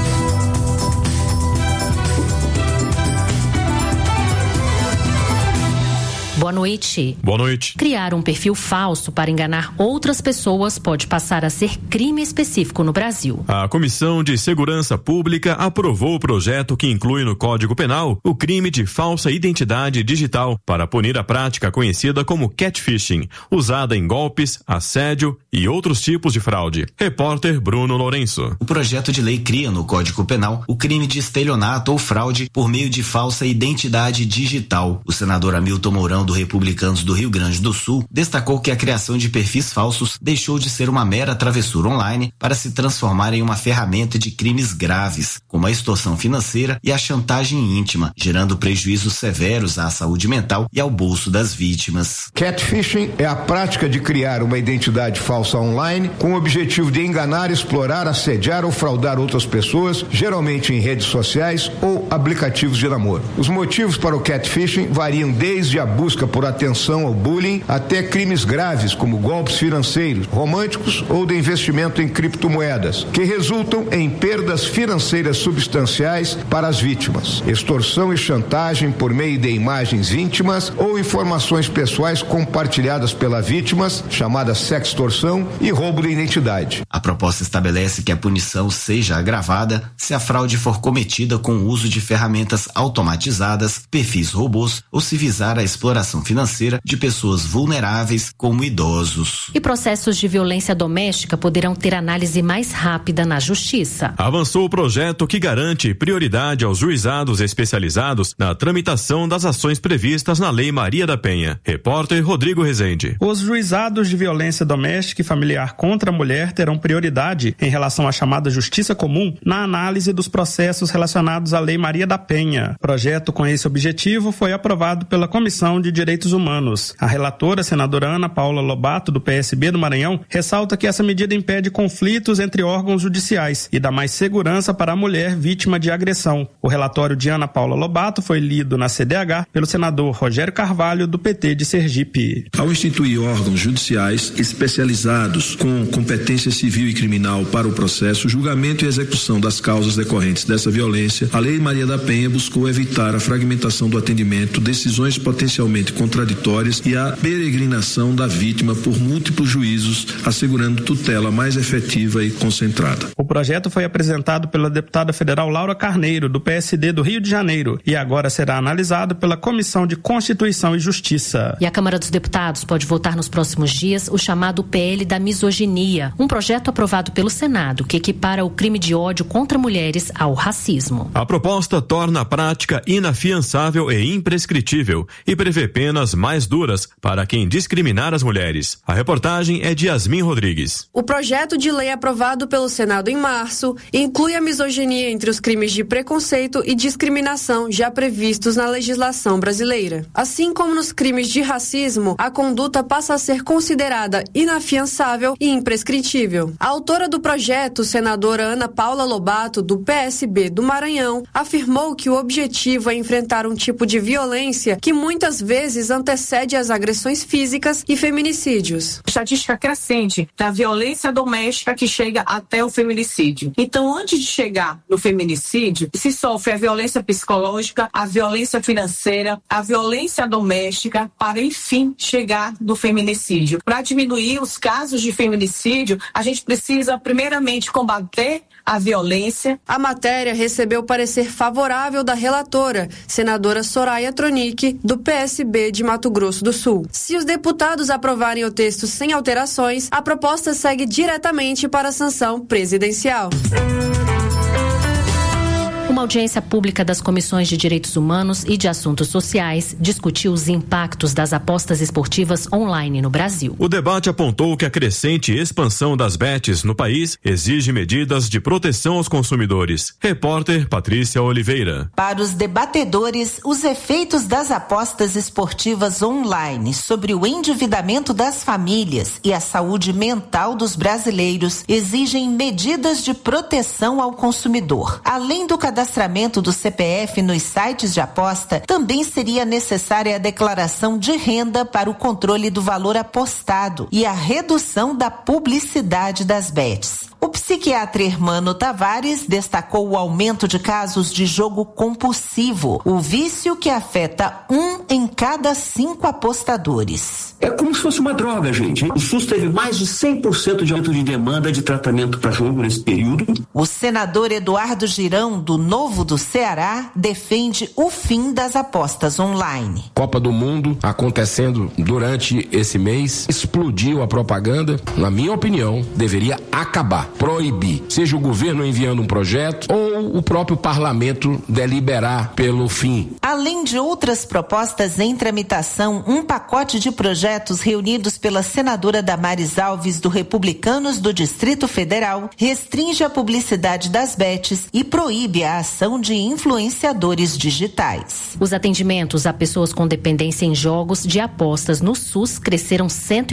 S27: Boa noite.
S7: Boa noite.
S27: Criar um perfil falso para enganar outras pessoas pode passar a ser crime específico no Brasil.
S7: A Comissão de Segurança Pública aprovou o projeto que inclui no Código Penal o crime de falsa identidade digital para punir a prática conhecida como catfishing, usada em golpes, assédio e outros tipos de fraude. Repórter Bruno Lourenço.
S9: O projeto de lei cria no Código Penal o crime de estelionato ou fraude por meio de falsa identidade digital. O senador Hamilton Mourão, do Republicanos do Rio Grande do Sul, destacou que a criação de perfis falsos deixou de ser uma mera travessura online para se transformar em uma ferramenta de crimes graves, como a extorsão financeira e a chantagem íntima, gerando prejuízos severos à saúde mental e ao bolso das vítimas.
S13: Catfishing é a prática de criar uma identidade falsa online com o objetivo de enganar, explorar, assediar ou fraudar outras pessoas, geralmente em redes sociais ou aplicativos de namoro. Os motivos para o catfishing variam desde a busca por atenção ao bullying até crimes graves como golpes financeiros, românticos ou de investimento em criptomoedas, que resultam em perdas financeiras substanciais para as vítimas. Extorsão e chantagem por meio de imagens íntimas ou informações pessoais compartilhadas pelas vítimas, chamada sextorção, e roubo de identidade.
S9: A proposta estabelece que a punição seja agravada se a fraude for cometida com o uso de ferramentas automatizadas, perfis robôs ou se visar a exploração financeira de pessoas vulneráveis como idosos.
S27: E processos de violência doméstica poderão ter análise mais rápida na Justiça.
S7: Avançou o projeto que garante prioridade aos juizados especializados na tramitação das ações previstas na Lei Maria da Penha. Repórter Rodrigo Rezende.
S14: Os juizados de violência doméstica e familiar contra a mulher terão prioridade em relação à chamada Justiça Comum na análise dos processos relacionados à Lei Maria da Penha. O projeto com esse objetivo foi aprovado pela Comissão de Direitos Humanos. A relatora, senadora Ana Paula Lobato, do PSB do Maranhão, ressalta que essa medida impede conflitos entre órgãos judiciais e dá mais segurança para a mulher vítima de agressão. O relatório de Ana Paula Lobato foi lido na CDH pelo senador Rogério Carvalho, do PT de Sergipe.
S16: Ao instituir órgãos judiciais especializados com competência civil e criminal para o processo, julgamento e execução das causas decorrentes dessa violência, a Lei Maria da Penha buscou evitar a fragmentação do atendimento, decisões potencialmente aparentemente contraditórias e a peregrinação da vítima por múltiplos juízos, assegurando tutela mais efetiva e concentrada.
S14: O projeto foi apresentado pela deputada federal Laura Carneiro, do PSD do Rio de Janeiro, e agora será analisado pela Comissão de Constituição e Justiça.
S15: E a Câmara dos Deputados pode votar nos próximos dias o chamado PL da misoginia, um projeto aprovado pelo Senado que equipara o crime de ódio contra mulheres ao racismo.
S7: A proposta torna a prática inafiançável e imprescritível e prevê penas mais duras para quem discriminar as mulheres. A reportagem é de Yasmin Rodrigues.
S17: O projeto de lei aprovado pelo Senado em março inclui a misoginia entre os crimes de preconceito e discriminação já previstos na legislação brasileira. Assim como nos crimes de racismo, a conduta passa a ser considerada inafiançável e imprescritível. A autora do projeto, senadora Ana Paula Lobato, do PSB do Maranhão, afirmou que o objetivo é enfrentar um tipo de violência que muitas vezes antecede as agressões físicas e feminicídios.
S18: Estatística crescente da violência doméstica que chega até o feminicídio. Então, antes de chegar no feminicídio, se sofre a violência psicológica, a violência financeira, a violência doméstica, para enfim chegar no feminicídio. Para diminuir os casos de feminicídio, a gente precisa primeiramente combater a violência.
S17: A matéria recebeu parecer favorável da relatora, senadora Soraya Tronic, do PSB de Mato Grosso do Sul. Se os deputados aprovarem o texto sem alterações, a proposta segue diretamente para a sanção presidencial.
S15: Uma audiência pública das Comissões de Direitos Humanos e de Assuntos Sociais discutiu os impactos das apostas esportivas online no Brasil.
S7: O debate apontou que a crescente expansão das bets no país exige medidas de proteção aos consumidores. Repórter Patrícia Oliveira.
S19: Para os debatedores, os efeitos das apostas esportivas online sobre o endividamento das famílias e a saúde mental dos brasileiros exigem medidas de proteção ao consumidor. Além do cadastramento do CPF nos sites de aposta, também seria necessária a declaração de renda para o controle do valor apostado e a redução da publicidade das bets. O psiquiatra Hermano Tavares destacou o aumento de casos de jogo compulsivo, o vício que afeta 1 em cada 5 apostadores.
S20: É como se fosse uma droga, gente. O SUS teve mais de 100% de aumento de demanda de tratamento para jogo nesse período.
S19: O senador Eduardo Girão, do Novo do Ceará, defende o fim das apostas online.
S21: Copa do Mundo acontecendo durante esse mês, explodiu a propaganda. Na minha opinião, deveria acabar. Proibir, seja o governo enviando um projeto ou o próprio parlamento deliberar pelo fim.
S19: Além de outras propostas em tramitação, um pacote de projetos reunidos pela senadora Damares Alves do Republicanos do Distrito Federal restringe a publicidade das bets e proíbe a ação de influenciadores digitais.
S15: Os atendimentos a pessoas com dependência em jogos de apostas no SUS cresceram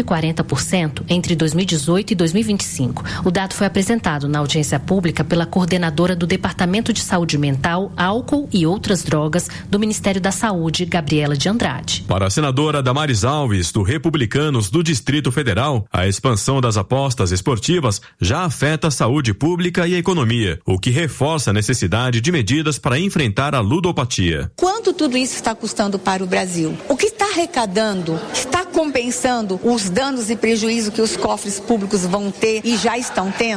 S15: 140% entre 2018 e 2025. O dado foi apresentado na audiência pública pela coordenadora do Departamento de Saúde Mental, Álcool e Outras Drogas do Ministério da Saúde, Gabriela de Andrade.
S7: Para a senadora Damares Alves, do Republicanos do Distrito Federal, a expansão das apostas esportivas já afeta a saúde pública e a economia, o que reforça a necessidade de medidas para enfrentar a ludopatia.
S23: Quanto tudo isso está custando para o Brasil? O que está arrecadando está compensando os danos e prejuízos que os cofres públicos vão ter e já estão tendo?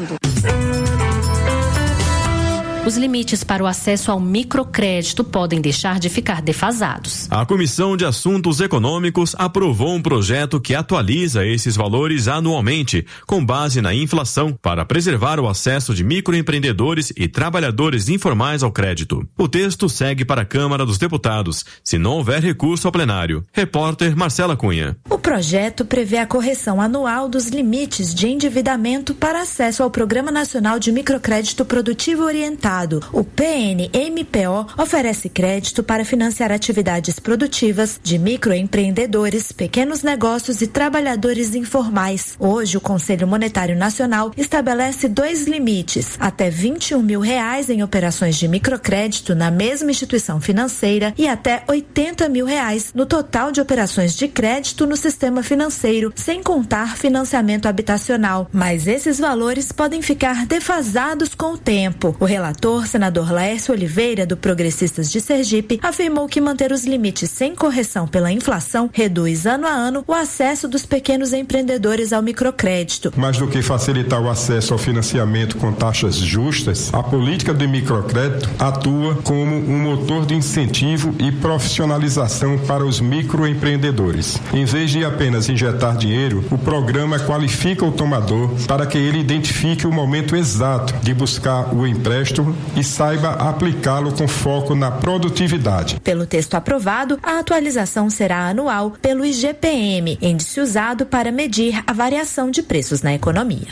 S15: Os limites para o acesso ao microcrédito podem deixar de ficar defasados.
S7: A Comissão de Assuntos Econômicos aprovou um projeto que atualiza esses valores anualmente, com base na inflação, para preservar o acesso de microempreendedores e trabalhadores informais ao crédito. O texto segue para a Câmara dos Deputados, se não houver recurso ao plenário. Repórter Marcela Cunha.
S28: O projeto prevê a correção anual dos limites de endividamento para acesso ao Programa Nacional de Microcrédito Produtivo Orientado. O PNMPO oferece crédito para financiar atividades produtivas de microempreendedores, pequenos negócios e trabalhadores informais. Hoje, o Conselho Monetário Nacional estabelece 2 limites: até R$21 mil em operações de microcrédito na mesma instituição financeira e até R$80 mil no total de operações de crédito no sistema financeiro, sem contar financiamento habitacional. Mas esses valores podem ficar defasados com o tempo. O relator relator, senador Laércio Oliveira, do Progressistas de Sergipe, afirmou que manter os limites sem correção pela inflação reduz ano a ano o acesso dos pequenos empreendedores ao microcrédito.
S1: Mais do que facilitar o acesso ao financiamento com taxas justas, a política de microcrédito atua como um motor de incentivo e profissionalização para os microempreendedores. Em vez de apenas injetar dinheiro, o programa qualifica o tomador para que ele identifique o momento exato de buscar o empréstimo e saiba aplicá-lo com foco na produtividade.
S28: Pelo texto aprovado, a atualização será anual pelo IGPM, índice usado para medir a variação de preços na economia.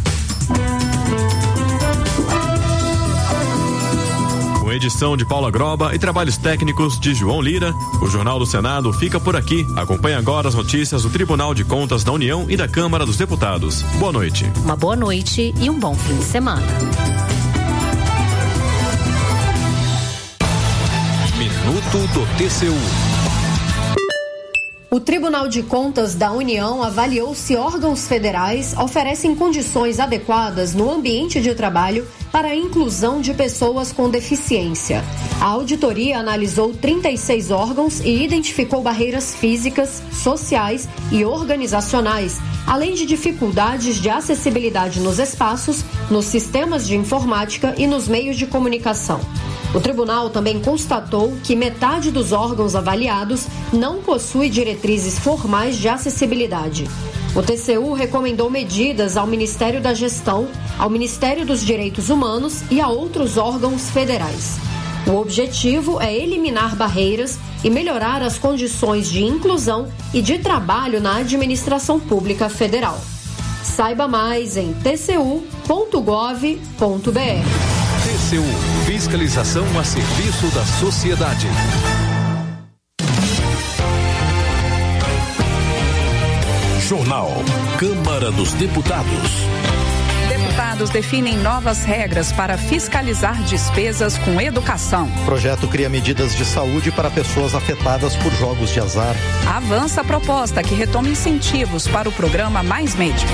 S7: Com edição de Paula Groba e trabalhos técnicos de João Lira, o Jornal do Senado fica por aqui. Acompanhe agora as notícias do Tribunal de Contas da União e da Câmara dos Deputados. Boa noite.
S15: Uma boa noite e um bom fim de semana.
S10: Minuto do TCU.
S17: O Tribunal de Contas da União avaliou se órgãos federais oferecem condições adequadas no ambiente de trabalho para a inclusão de pessoas com deficiência. A auditoria analisou 36 órgãos e identificou barreiras físicas, sociais e organizacionais, além de dificuldades de acessibilidade nos espaços, nos sistemas de informática e nos meios de comunicação. O tribunal também constatou que metade dos órgãos avaliados não possui diretrizes formais de acessibilidade. O TCU recomendou medidas ao Ministério da Gestão, ao Ministério dos Direitos Humanos e a outros órgãos federais. O objetivo é eliminar barreiras e melhorar as condições de inclusão e de trabalho na administração pública federal. Saiba mais em tcu.gov.br.
S10: TCU, fiscalização a serviço da sociedade. Jornal Câmara dos Deputados.
S2: Deputados definem novas regras para fiscalizar despesas com educação.
S3: O projeto cria medidas de saúde para pessoas afetadas por jogos de azar.
S2: Avança a proposta que retoma incentivos para o programa Mais Médicos.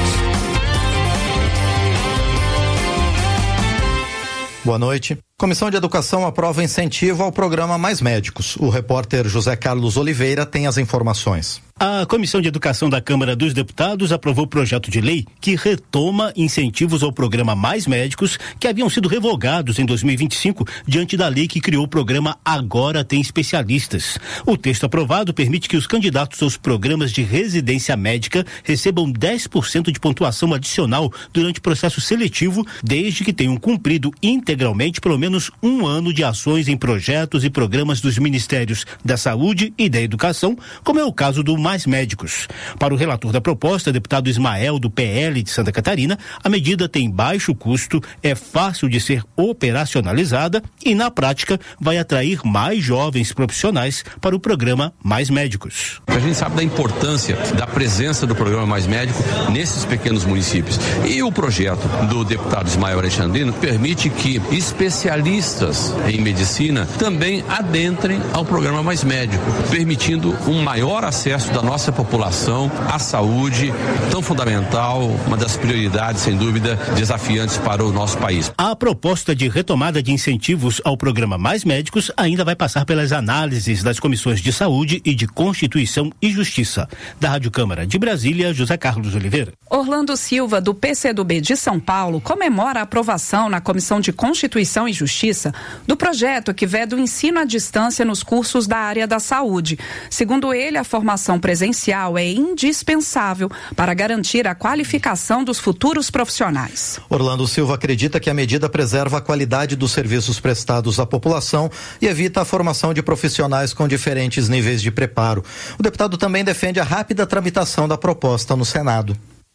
S3: Boa noite. Comissão de Educação aprova incentivo ao programa Mais Médicos. O repórter José Carlos Oliveira tem as informações.
S4: A Comissão de Educação da Câmara dos Deputados aprovou o projeto de lei que retoma incentivos ao programa Mais Médicos, que haviam sido revogados em 2025 diante da lei que criou o programa Agora Tem Especialistas. O texto aprovado permite que os candidatos aos programas de residência médica recebam 10% de pontuação adicional durante o processo seletivo, desde que tenham cumprido integralmente pelo menos um ano de ações em projetos e programas dos Ministérios da Saúde e da Educação, como é o caso do Mais Médicos. Para o relator da proposta, deputado Ismael, do PL de Santa Catarina, a medida tem baixo custo, é fácil de ser operacionalizada e, na prática, vai atrair mais jovens profissionais para o programa Mais Médicos.
S5: A gente sabe da importância da presença do programa Mais Médico nesses pequenos municípios. E o projeto do deputado Ismael Alexandrino permite que especialistas em medicina também adentrem ao programa Mais Médico, permitindo um maior acesso da nossa população à saúde, tão fundamental, uma das prioridades, sem dúvida, desafiantes para o nosso país.
S4: A proposta de retomada de incentivos ao programa Mais Médicos ainda vai passar pelas análises das comissões de Saúde e de Constituição e Justiça. Da Rádio Câmara de Brasília, José Carlos Oliveira.
S2: Orlando Silva, do PCdoB de São Paulo, comemora a aprovação na Comissão de Constituição e Justiça do projeto que veda o ensino à distância nos cursos da área da saúde. Segundo ele, a formação presencial é indispensável para garantir a qualificação dos futuros profissionais.
S3: Orlando Silva acredita que a medida preserva a qualidade dos serviços prestados à população e evita a formação de profissionais com diferentes níveis de preparo. O deputado também defende a rápida tramitação da proposta no Senado.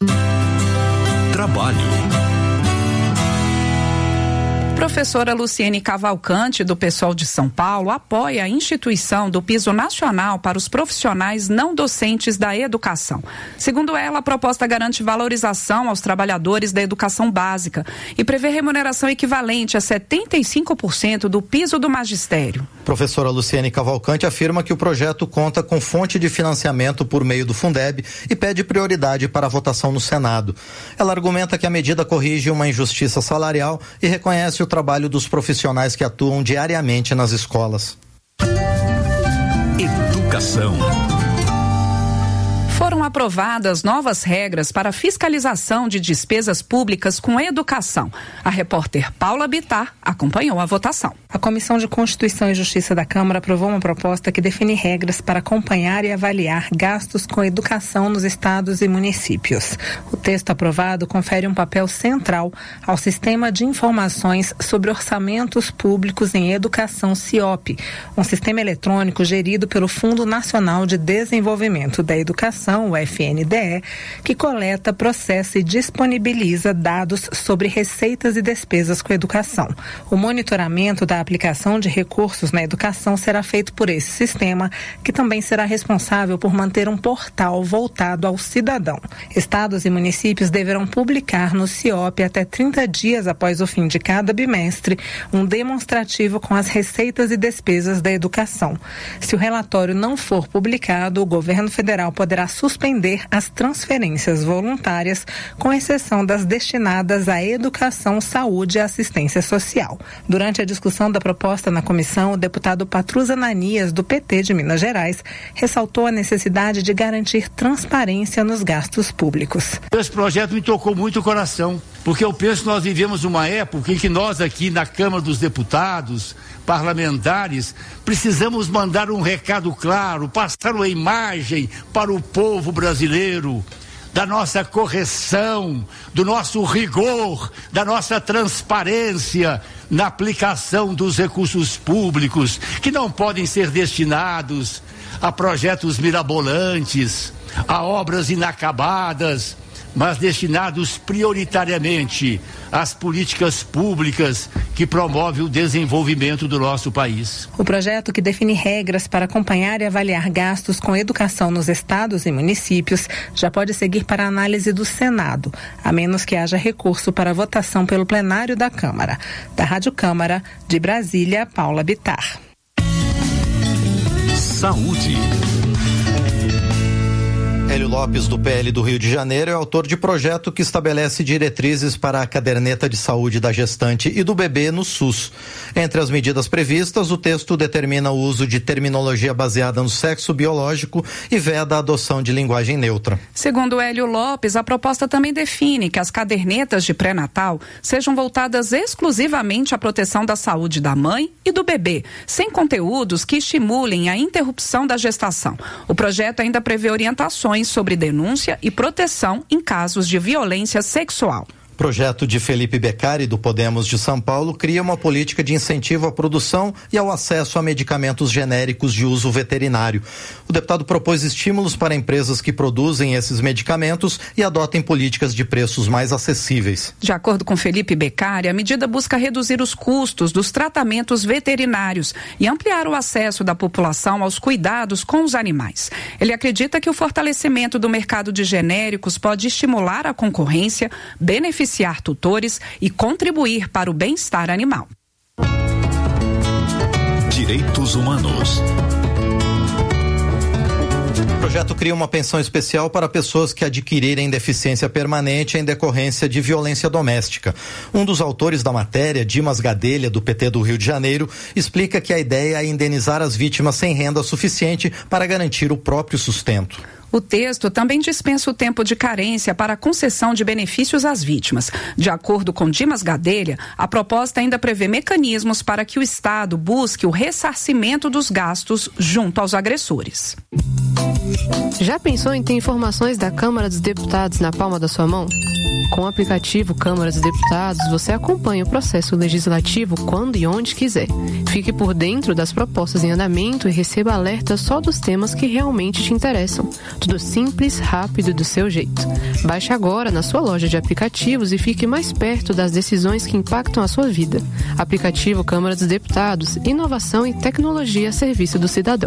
S10: Trabalho.
S2: Professora Luciene Cavalcante, do PSOL de São Paulo, apoia a instituição do Piso Nacional para os profissionais não docentes da educação. Segundo ela, a proposta garante valorização aos trabalhadores da educação básica e prevê remuneração equivalente a 75% do piso do magistério.
S3: Professora Luciene Cavalcante afirma que o projeto conta com fonte de financiamento por meio do Fundeb e pede prioridade para a votação no Senado. Ela argumenta que a medida corrige uma injustiça salarial e reconhece o trabalho dos profissionais que atuam diariamente nas escolas.
S10: Educação.
S2: Foram aprovadas novas regras para a fiscalização de despesas públicas com educação. A repórter Paula Bittar acompanhou a votação.
S6: A Comissão de Constituição e Justiça da Câmara aprovou uma proposta que define regras para acompanhar e avaliar gastos com educação nos estados e municípios. O texto aprovado confere um papel central ao Sistema de Informações sobre Orçamentos Públicos em Educação (CIOP), um sistema eletrônico gerido pelo Fundo Nacional de Desenvolvimento da Educação, o FNDE, que coleta, processa e disponibiliza dados sobre receitas e despesas com educação. O monitoramento da aplicação de recursos na educação será feito por esse sistema, que também será responsável por manter um portal voltado ao cidadão. Estados e municípios deverão publicar no CIOP até 30 dias após o fim de cada bimestre um demonstrativo com as receitas e despesas da educação. Se o relatório não for publicado, o governo federal poderá suspender as transferências voluntárias, com exceção das destinadas à educação, saúde e assistência social. Durante a discussão da proposta na comissão, o deputado Patrus Ananias, do PT de Minas Gerais, ressaltou a necessidade de garantir transparência nos gastos públicos.
S8: Esse projeto me tocou muito o coração, porque eu penso que nós vivemos uma época em que nós aqui na Câmara dos Deputados, parlamentares, precisamos mandar um recado claro, passar uma imagem para o povo brasileiro da nossa correção, do nosso rigor, da nossa transparência na aplicação dos recursos públicos, que não podem ser destinados a projetos mirabolantes, a obras inacabadas, mas destinados prioritariamente às políticas públicas que promovem o desenvolvimento do nosso país.
S6: O projeto, que define regras para acompanhar e avaliar gastos com educação nos estados e municípios, já pode seguir para análise do Senado, a menos que haja recurso para votação pelo plenário da Câmara. Da Rádio Câmara, de Brasília, Paula Bittar.
S10: Saúde.
S3: Hélio Lopes, do PL do Rio de Janeiro, é autor de projeto que estabelece diretrizes para a caderneta de saúde da gestante e do bebê no SUS. Entre as medidas previstas, o texto determina o uso de terminologia baseada no sexo biológico e veda a adoção de linguagem neutra.
S2: Segundo Hélio Lopes, a proposta também define que as cadernetas de pré-natal sejam voltadas exclusivamente à proteção da saúde da mãe e do bebê, sem conteúdos que estimulem a interrupção da gestação. O projeto ainda prevê orientações sobre denúncia e proteção em casos de violência sexual.
S3: O projeto de Felipe Beccari, do Podemos de São Paulo, cria uma política de incentivo à produção e ao acesso a medicamentos genéricos de uso veterinário. O deputado propôs estímulos para empresas que produzem esses medicamentos e adotem políticas de preços mais acessíveis.
S2: De acordo com Felipe Beccari, a medida busca reduzir os custos dos tratamentos veterinários e ampliar o acesso da população aos cuidados com os animais. Ele acredita que o fortalecimento do mercado de genéricos pode estimular a concorrência, beneficiar tutores e contribuir para o bem-estar animal.
S10: Direitos humanos.
S3: O projeto cria uma pensão especial para pessoas que adquirirem deficiência permanente em decorrência de violência doméstica. Um dos autores da matéria, Dimas Gadelha, do PT do Rio de Janeiro, explica que a ideia é indenizar as vítimas sem renda suficiente para garantir o próprio sustento.
S2: O texto também dispensa o tempo de carência para a concessão de benefícios às vítimas. De acordo com Dimas Gadelha, a proposta ainda prevê mecanismos para que o Estado busque o ressarcimento dos gastos junto aos agressores.
S11: Já pensou em ter informações da Câmara dos Deputados na palma da sua mão? Com o aplicativo Câmara dos Deputados, você acompanha o processo legislativo quando e onde quiser. Fique por dentro das propostas em andamento e receba alertas só dos temas que realmente te interessam. Tudo simples, rápido e do seu jeito. Baixe agora na sua loja de aplicativos e fique mais perto das decisões que impactam a sua vida. Aplicativo Câmara dos Deputados, inovação e tecnologia a serviço do cidadão.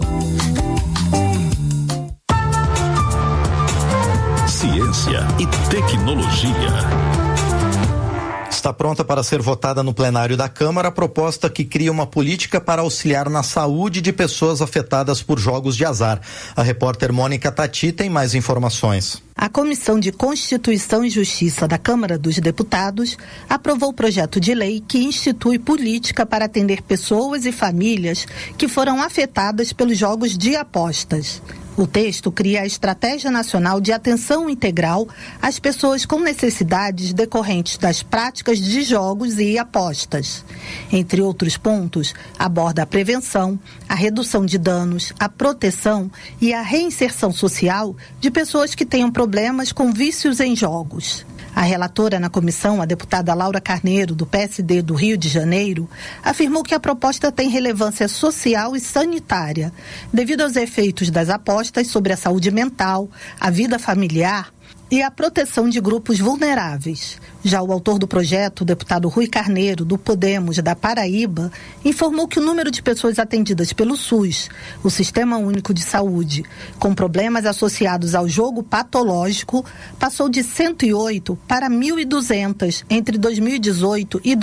S10: Ciência e tecnologia.
S3: Está pronta para ser votada no plenário da Câmara a proposta que cria uma política para auxiliar na saúde de pessoas afetadas por jogos de azar. A repórter Mônica Tati tem mais informações.
S9: A Comissão de Constituição e Justiça da Câmara dos Deputados aprovou o projeto de lei que institui política para atender pessoas e famílias que foram afetadas pelos jogos de apostas. O texto cria a Estratégia Nacional de Atenção Integral às pessoas com necessidades decorrentes das práticas de jogos e apostas. Entre outros pontos, aborda a prevenção, a redução de danos, a proteção e a reinserção social de pessoas que tenham problemas com vícios em jogos. A relatora na comissão, a deputada Laura Carneiro, do PSD do Rio de Janeiro, afirmou que a proposta tem relevância social e sanitária, devido aos efeitos das apostas sobre a saúde mental, a vida familiar e a proteção de grupos vulneráveis. Já o autor do projeto, o deputado Rui Carneiro, do Podemos da Paraíba, informou que o número de pessoas atendidas pelo SUS, o Sistema Único de Saúde, com problemas associados ao jogo patológico, passou de 108 para 1.200 entre 2018 e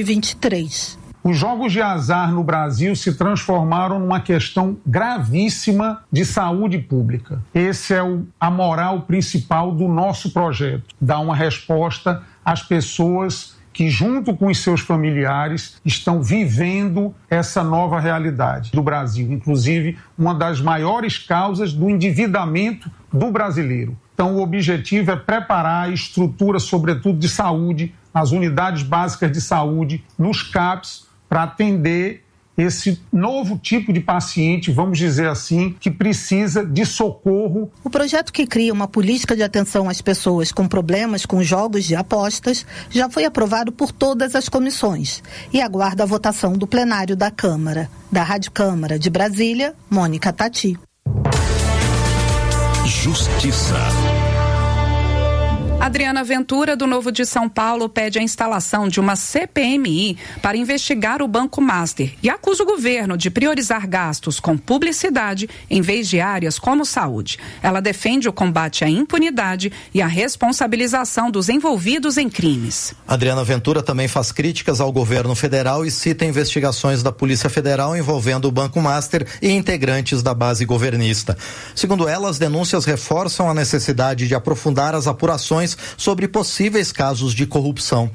S9: 2023.
S12: Os jogos de azar no Brasil se transformaram numa questão gravíssima de saúde pública. Esse é a moral principal do nosso projeto, dar uma resposta às pessoas que, junto com os seus familiares, estão vivendo essa nova realidade do Brasil, inclusive uma das maiores causas do endividamento do brasileiro. Então, o objetivo é preparar a estrutura, sobretudo de saúde, nas unidades básicas de saúde, nos CAPs, para atender esse novo tipo de paciente, vamos dizer assim, que precisa de socorro.
S9: O projeto que cria uma política de atenção às pessoas com problemas com jogos de apostas já foi aprovado por todas as comissões e aguarda a votação do plenário da Câmara. Da Rádio Câmara de Brasília, Mônica Tati.
S10: Justiça.
S2: Adriana Ventura, do Novo de São Paulo, pede a instalação de uma CPMI para investigar o Banco Master e acusa o governo de priorizar gastos com publicidade em vez de áreas como saúde. Ela defende o combate à impunidade e a responsabilização dos envolvidos em crimes.
S3: Adriana Ventura também faz críticas ao governo federal e cita investigações da Polícia Federal envolvendo o Banco Master e integrantes da base governista. Segundo ela, as denúncias reforçam a necessidade de aprofundar as apurações sobre possíveis casos de corrupção.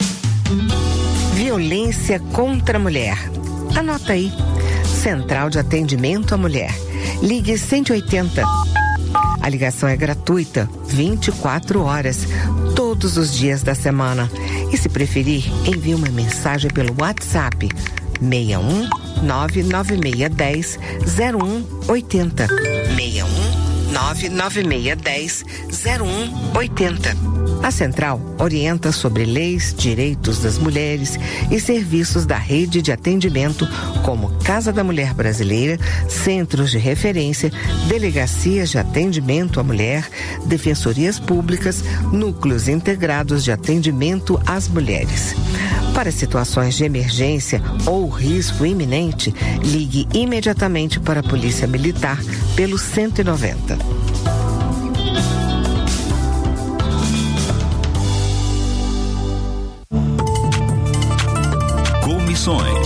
S13: Violência contra a mulher. Anota aí. Central de Atendimento à Mulher. Ligue 180. A ligação é gratuita, 24 horas, todos os dias da semana. E se preferir, envie uma mensagem pelo WhatsApp 61 99610 0180. 61 99610 0180. A Central orienta sobre leis, direitos das mulheres e serviços da rede de atendimento como Casa da Mulher Brasileira, Centros de Referência, Delegacias de Atendimento à Mulher, Defensorias Públicas, Núcleos Integrados de Atendimento às Mulheres. Para situações de emergência ou risco iminente, ligue imediatamente para a Polícia Militar pelo 190.
S10: Comissões.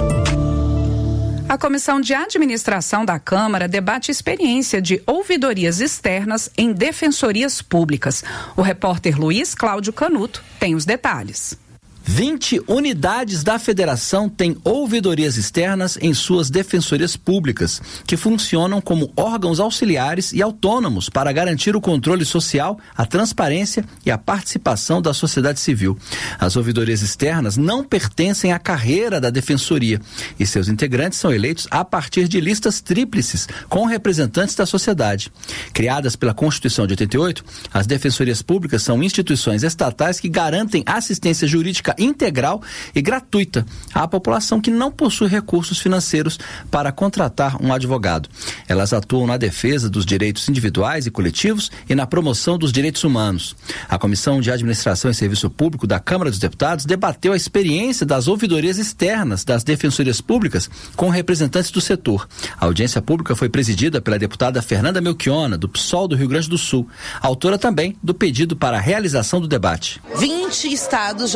S2: A Comissão de Administração da Câmara debate a experiência de ouvidorias externas em defensorias públicas. O repórter Luiz Cláudio Canuto tem os detalhes.
S22: 20 unidades da federação têm ouvidorias externas em suas defensorias públicas, que funcionam como órgãos auxiliares e autônomos para garantir o controle social, a transparência e a participação da sociedade civil. As ouvidorias externas não pertencem à carreira da defensoria e seus integrantes são eleitos a partir de listas tríplices com representantes da sociedade. Criadas pela Constituição de 88, as defensorias públicas são instituições estatais que garantem assistência jurídica integral e gratuita à população que não possui recursos financeiros para contratar um advogado. Elas atuam na defesa dos direitos individuais e coletivos e na promoção dos direitos humanos. A Comissão de Administração e Serviço Público da Câmara dos Deputados debateu a experiência das ouvidorias externas das defensorias públicas com representantes do setor. A audiência pública foi presidida pela deputada Fernanda Melchiona, do PSOL do Rio Grande do Sul, autora também do pedido para a realização do debate.
S24: 20 estados já têm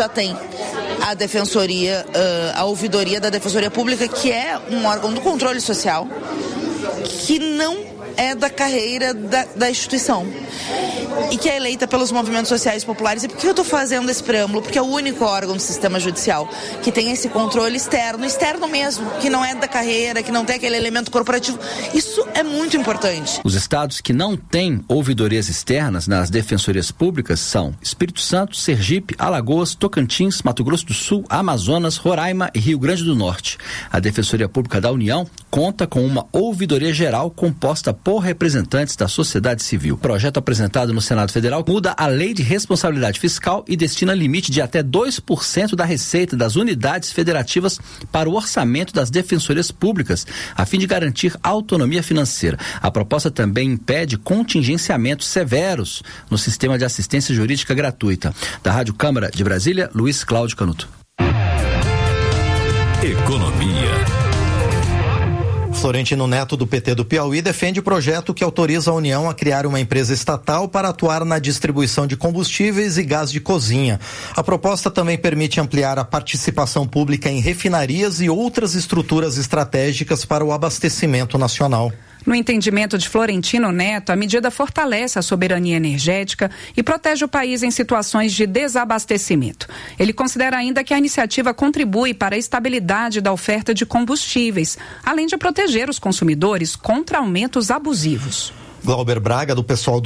S14: a Defensoria, a ouvidoria da Defensoria Pública, que é um órgão do controle social, que não é da carreira da instituição e que é eleita pelos movimentos sociais populares. E por que eu estou fazendo esse preâmbulo? Porque é o único órgão do sistema judicial que tem esse controle externo mesmo, que não é da carreira, que não tem aquele elemento corporativo. Isso é muito importante.
S22: Os estados que não têm ouvidorias externas nas defensorias públicas são Espírito Santo, Sergipe, Alagoas, Tocantins, Mato Grosso do Sul, Amazonas, Roraima e Rio Grande do Norte. A Defensoria Pública da União conta com uma ouvidoria geral composta por representantes da sociedade civil. O projeto apresentado no Senado Federal muda a Lei de Responsabilidade Fiscal e destina limite de até 2% da receita das unidades federativas para o orçamento das defensorias públicas, a fim de garantir autonomia financeira. A proposta também impede contingenciamentos severos no sistema de assistência jurídica gratuita. Da Rádio Câmara de Brasília, Luiz Cláudio Canuto.
S10: Economia.
S3: Florentino Neto, do PT do Piauí, defende o projeto que autoriza a União a criar uma empresa estatal para atuar na distribuição de combustíveis e gás de cozinha. A proposta também permite ampliar a participação pública em refinarias e outras estruturas estratégicas para o abastecimento nacional.
S2: No entendimento de Florentino Neto, a medida fortalece a soberania energética e protege o país em situações de desabastecimento. Ele considera ainda que a iniciativa contribui para a estabilidade da oferta de combustíveis, além de proteger os consumidores contra aumentos abusivos.
S3: Glauber Braga, do pessoal do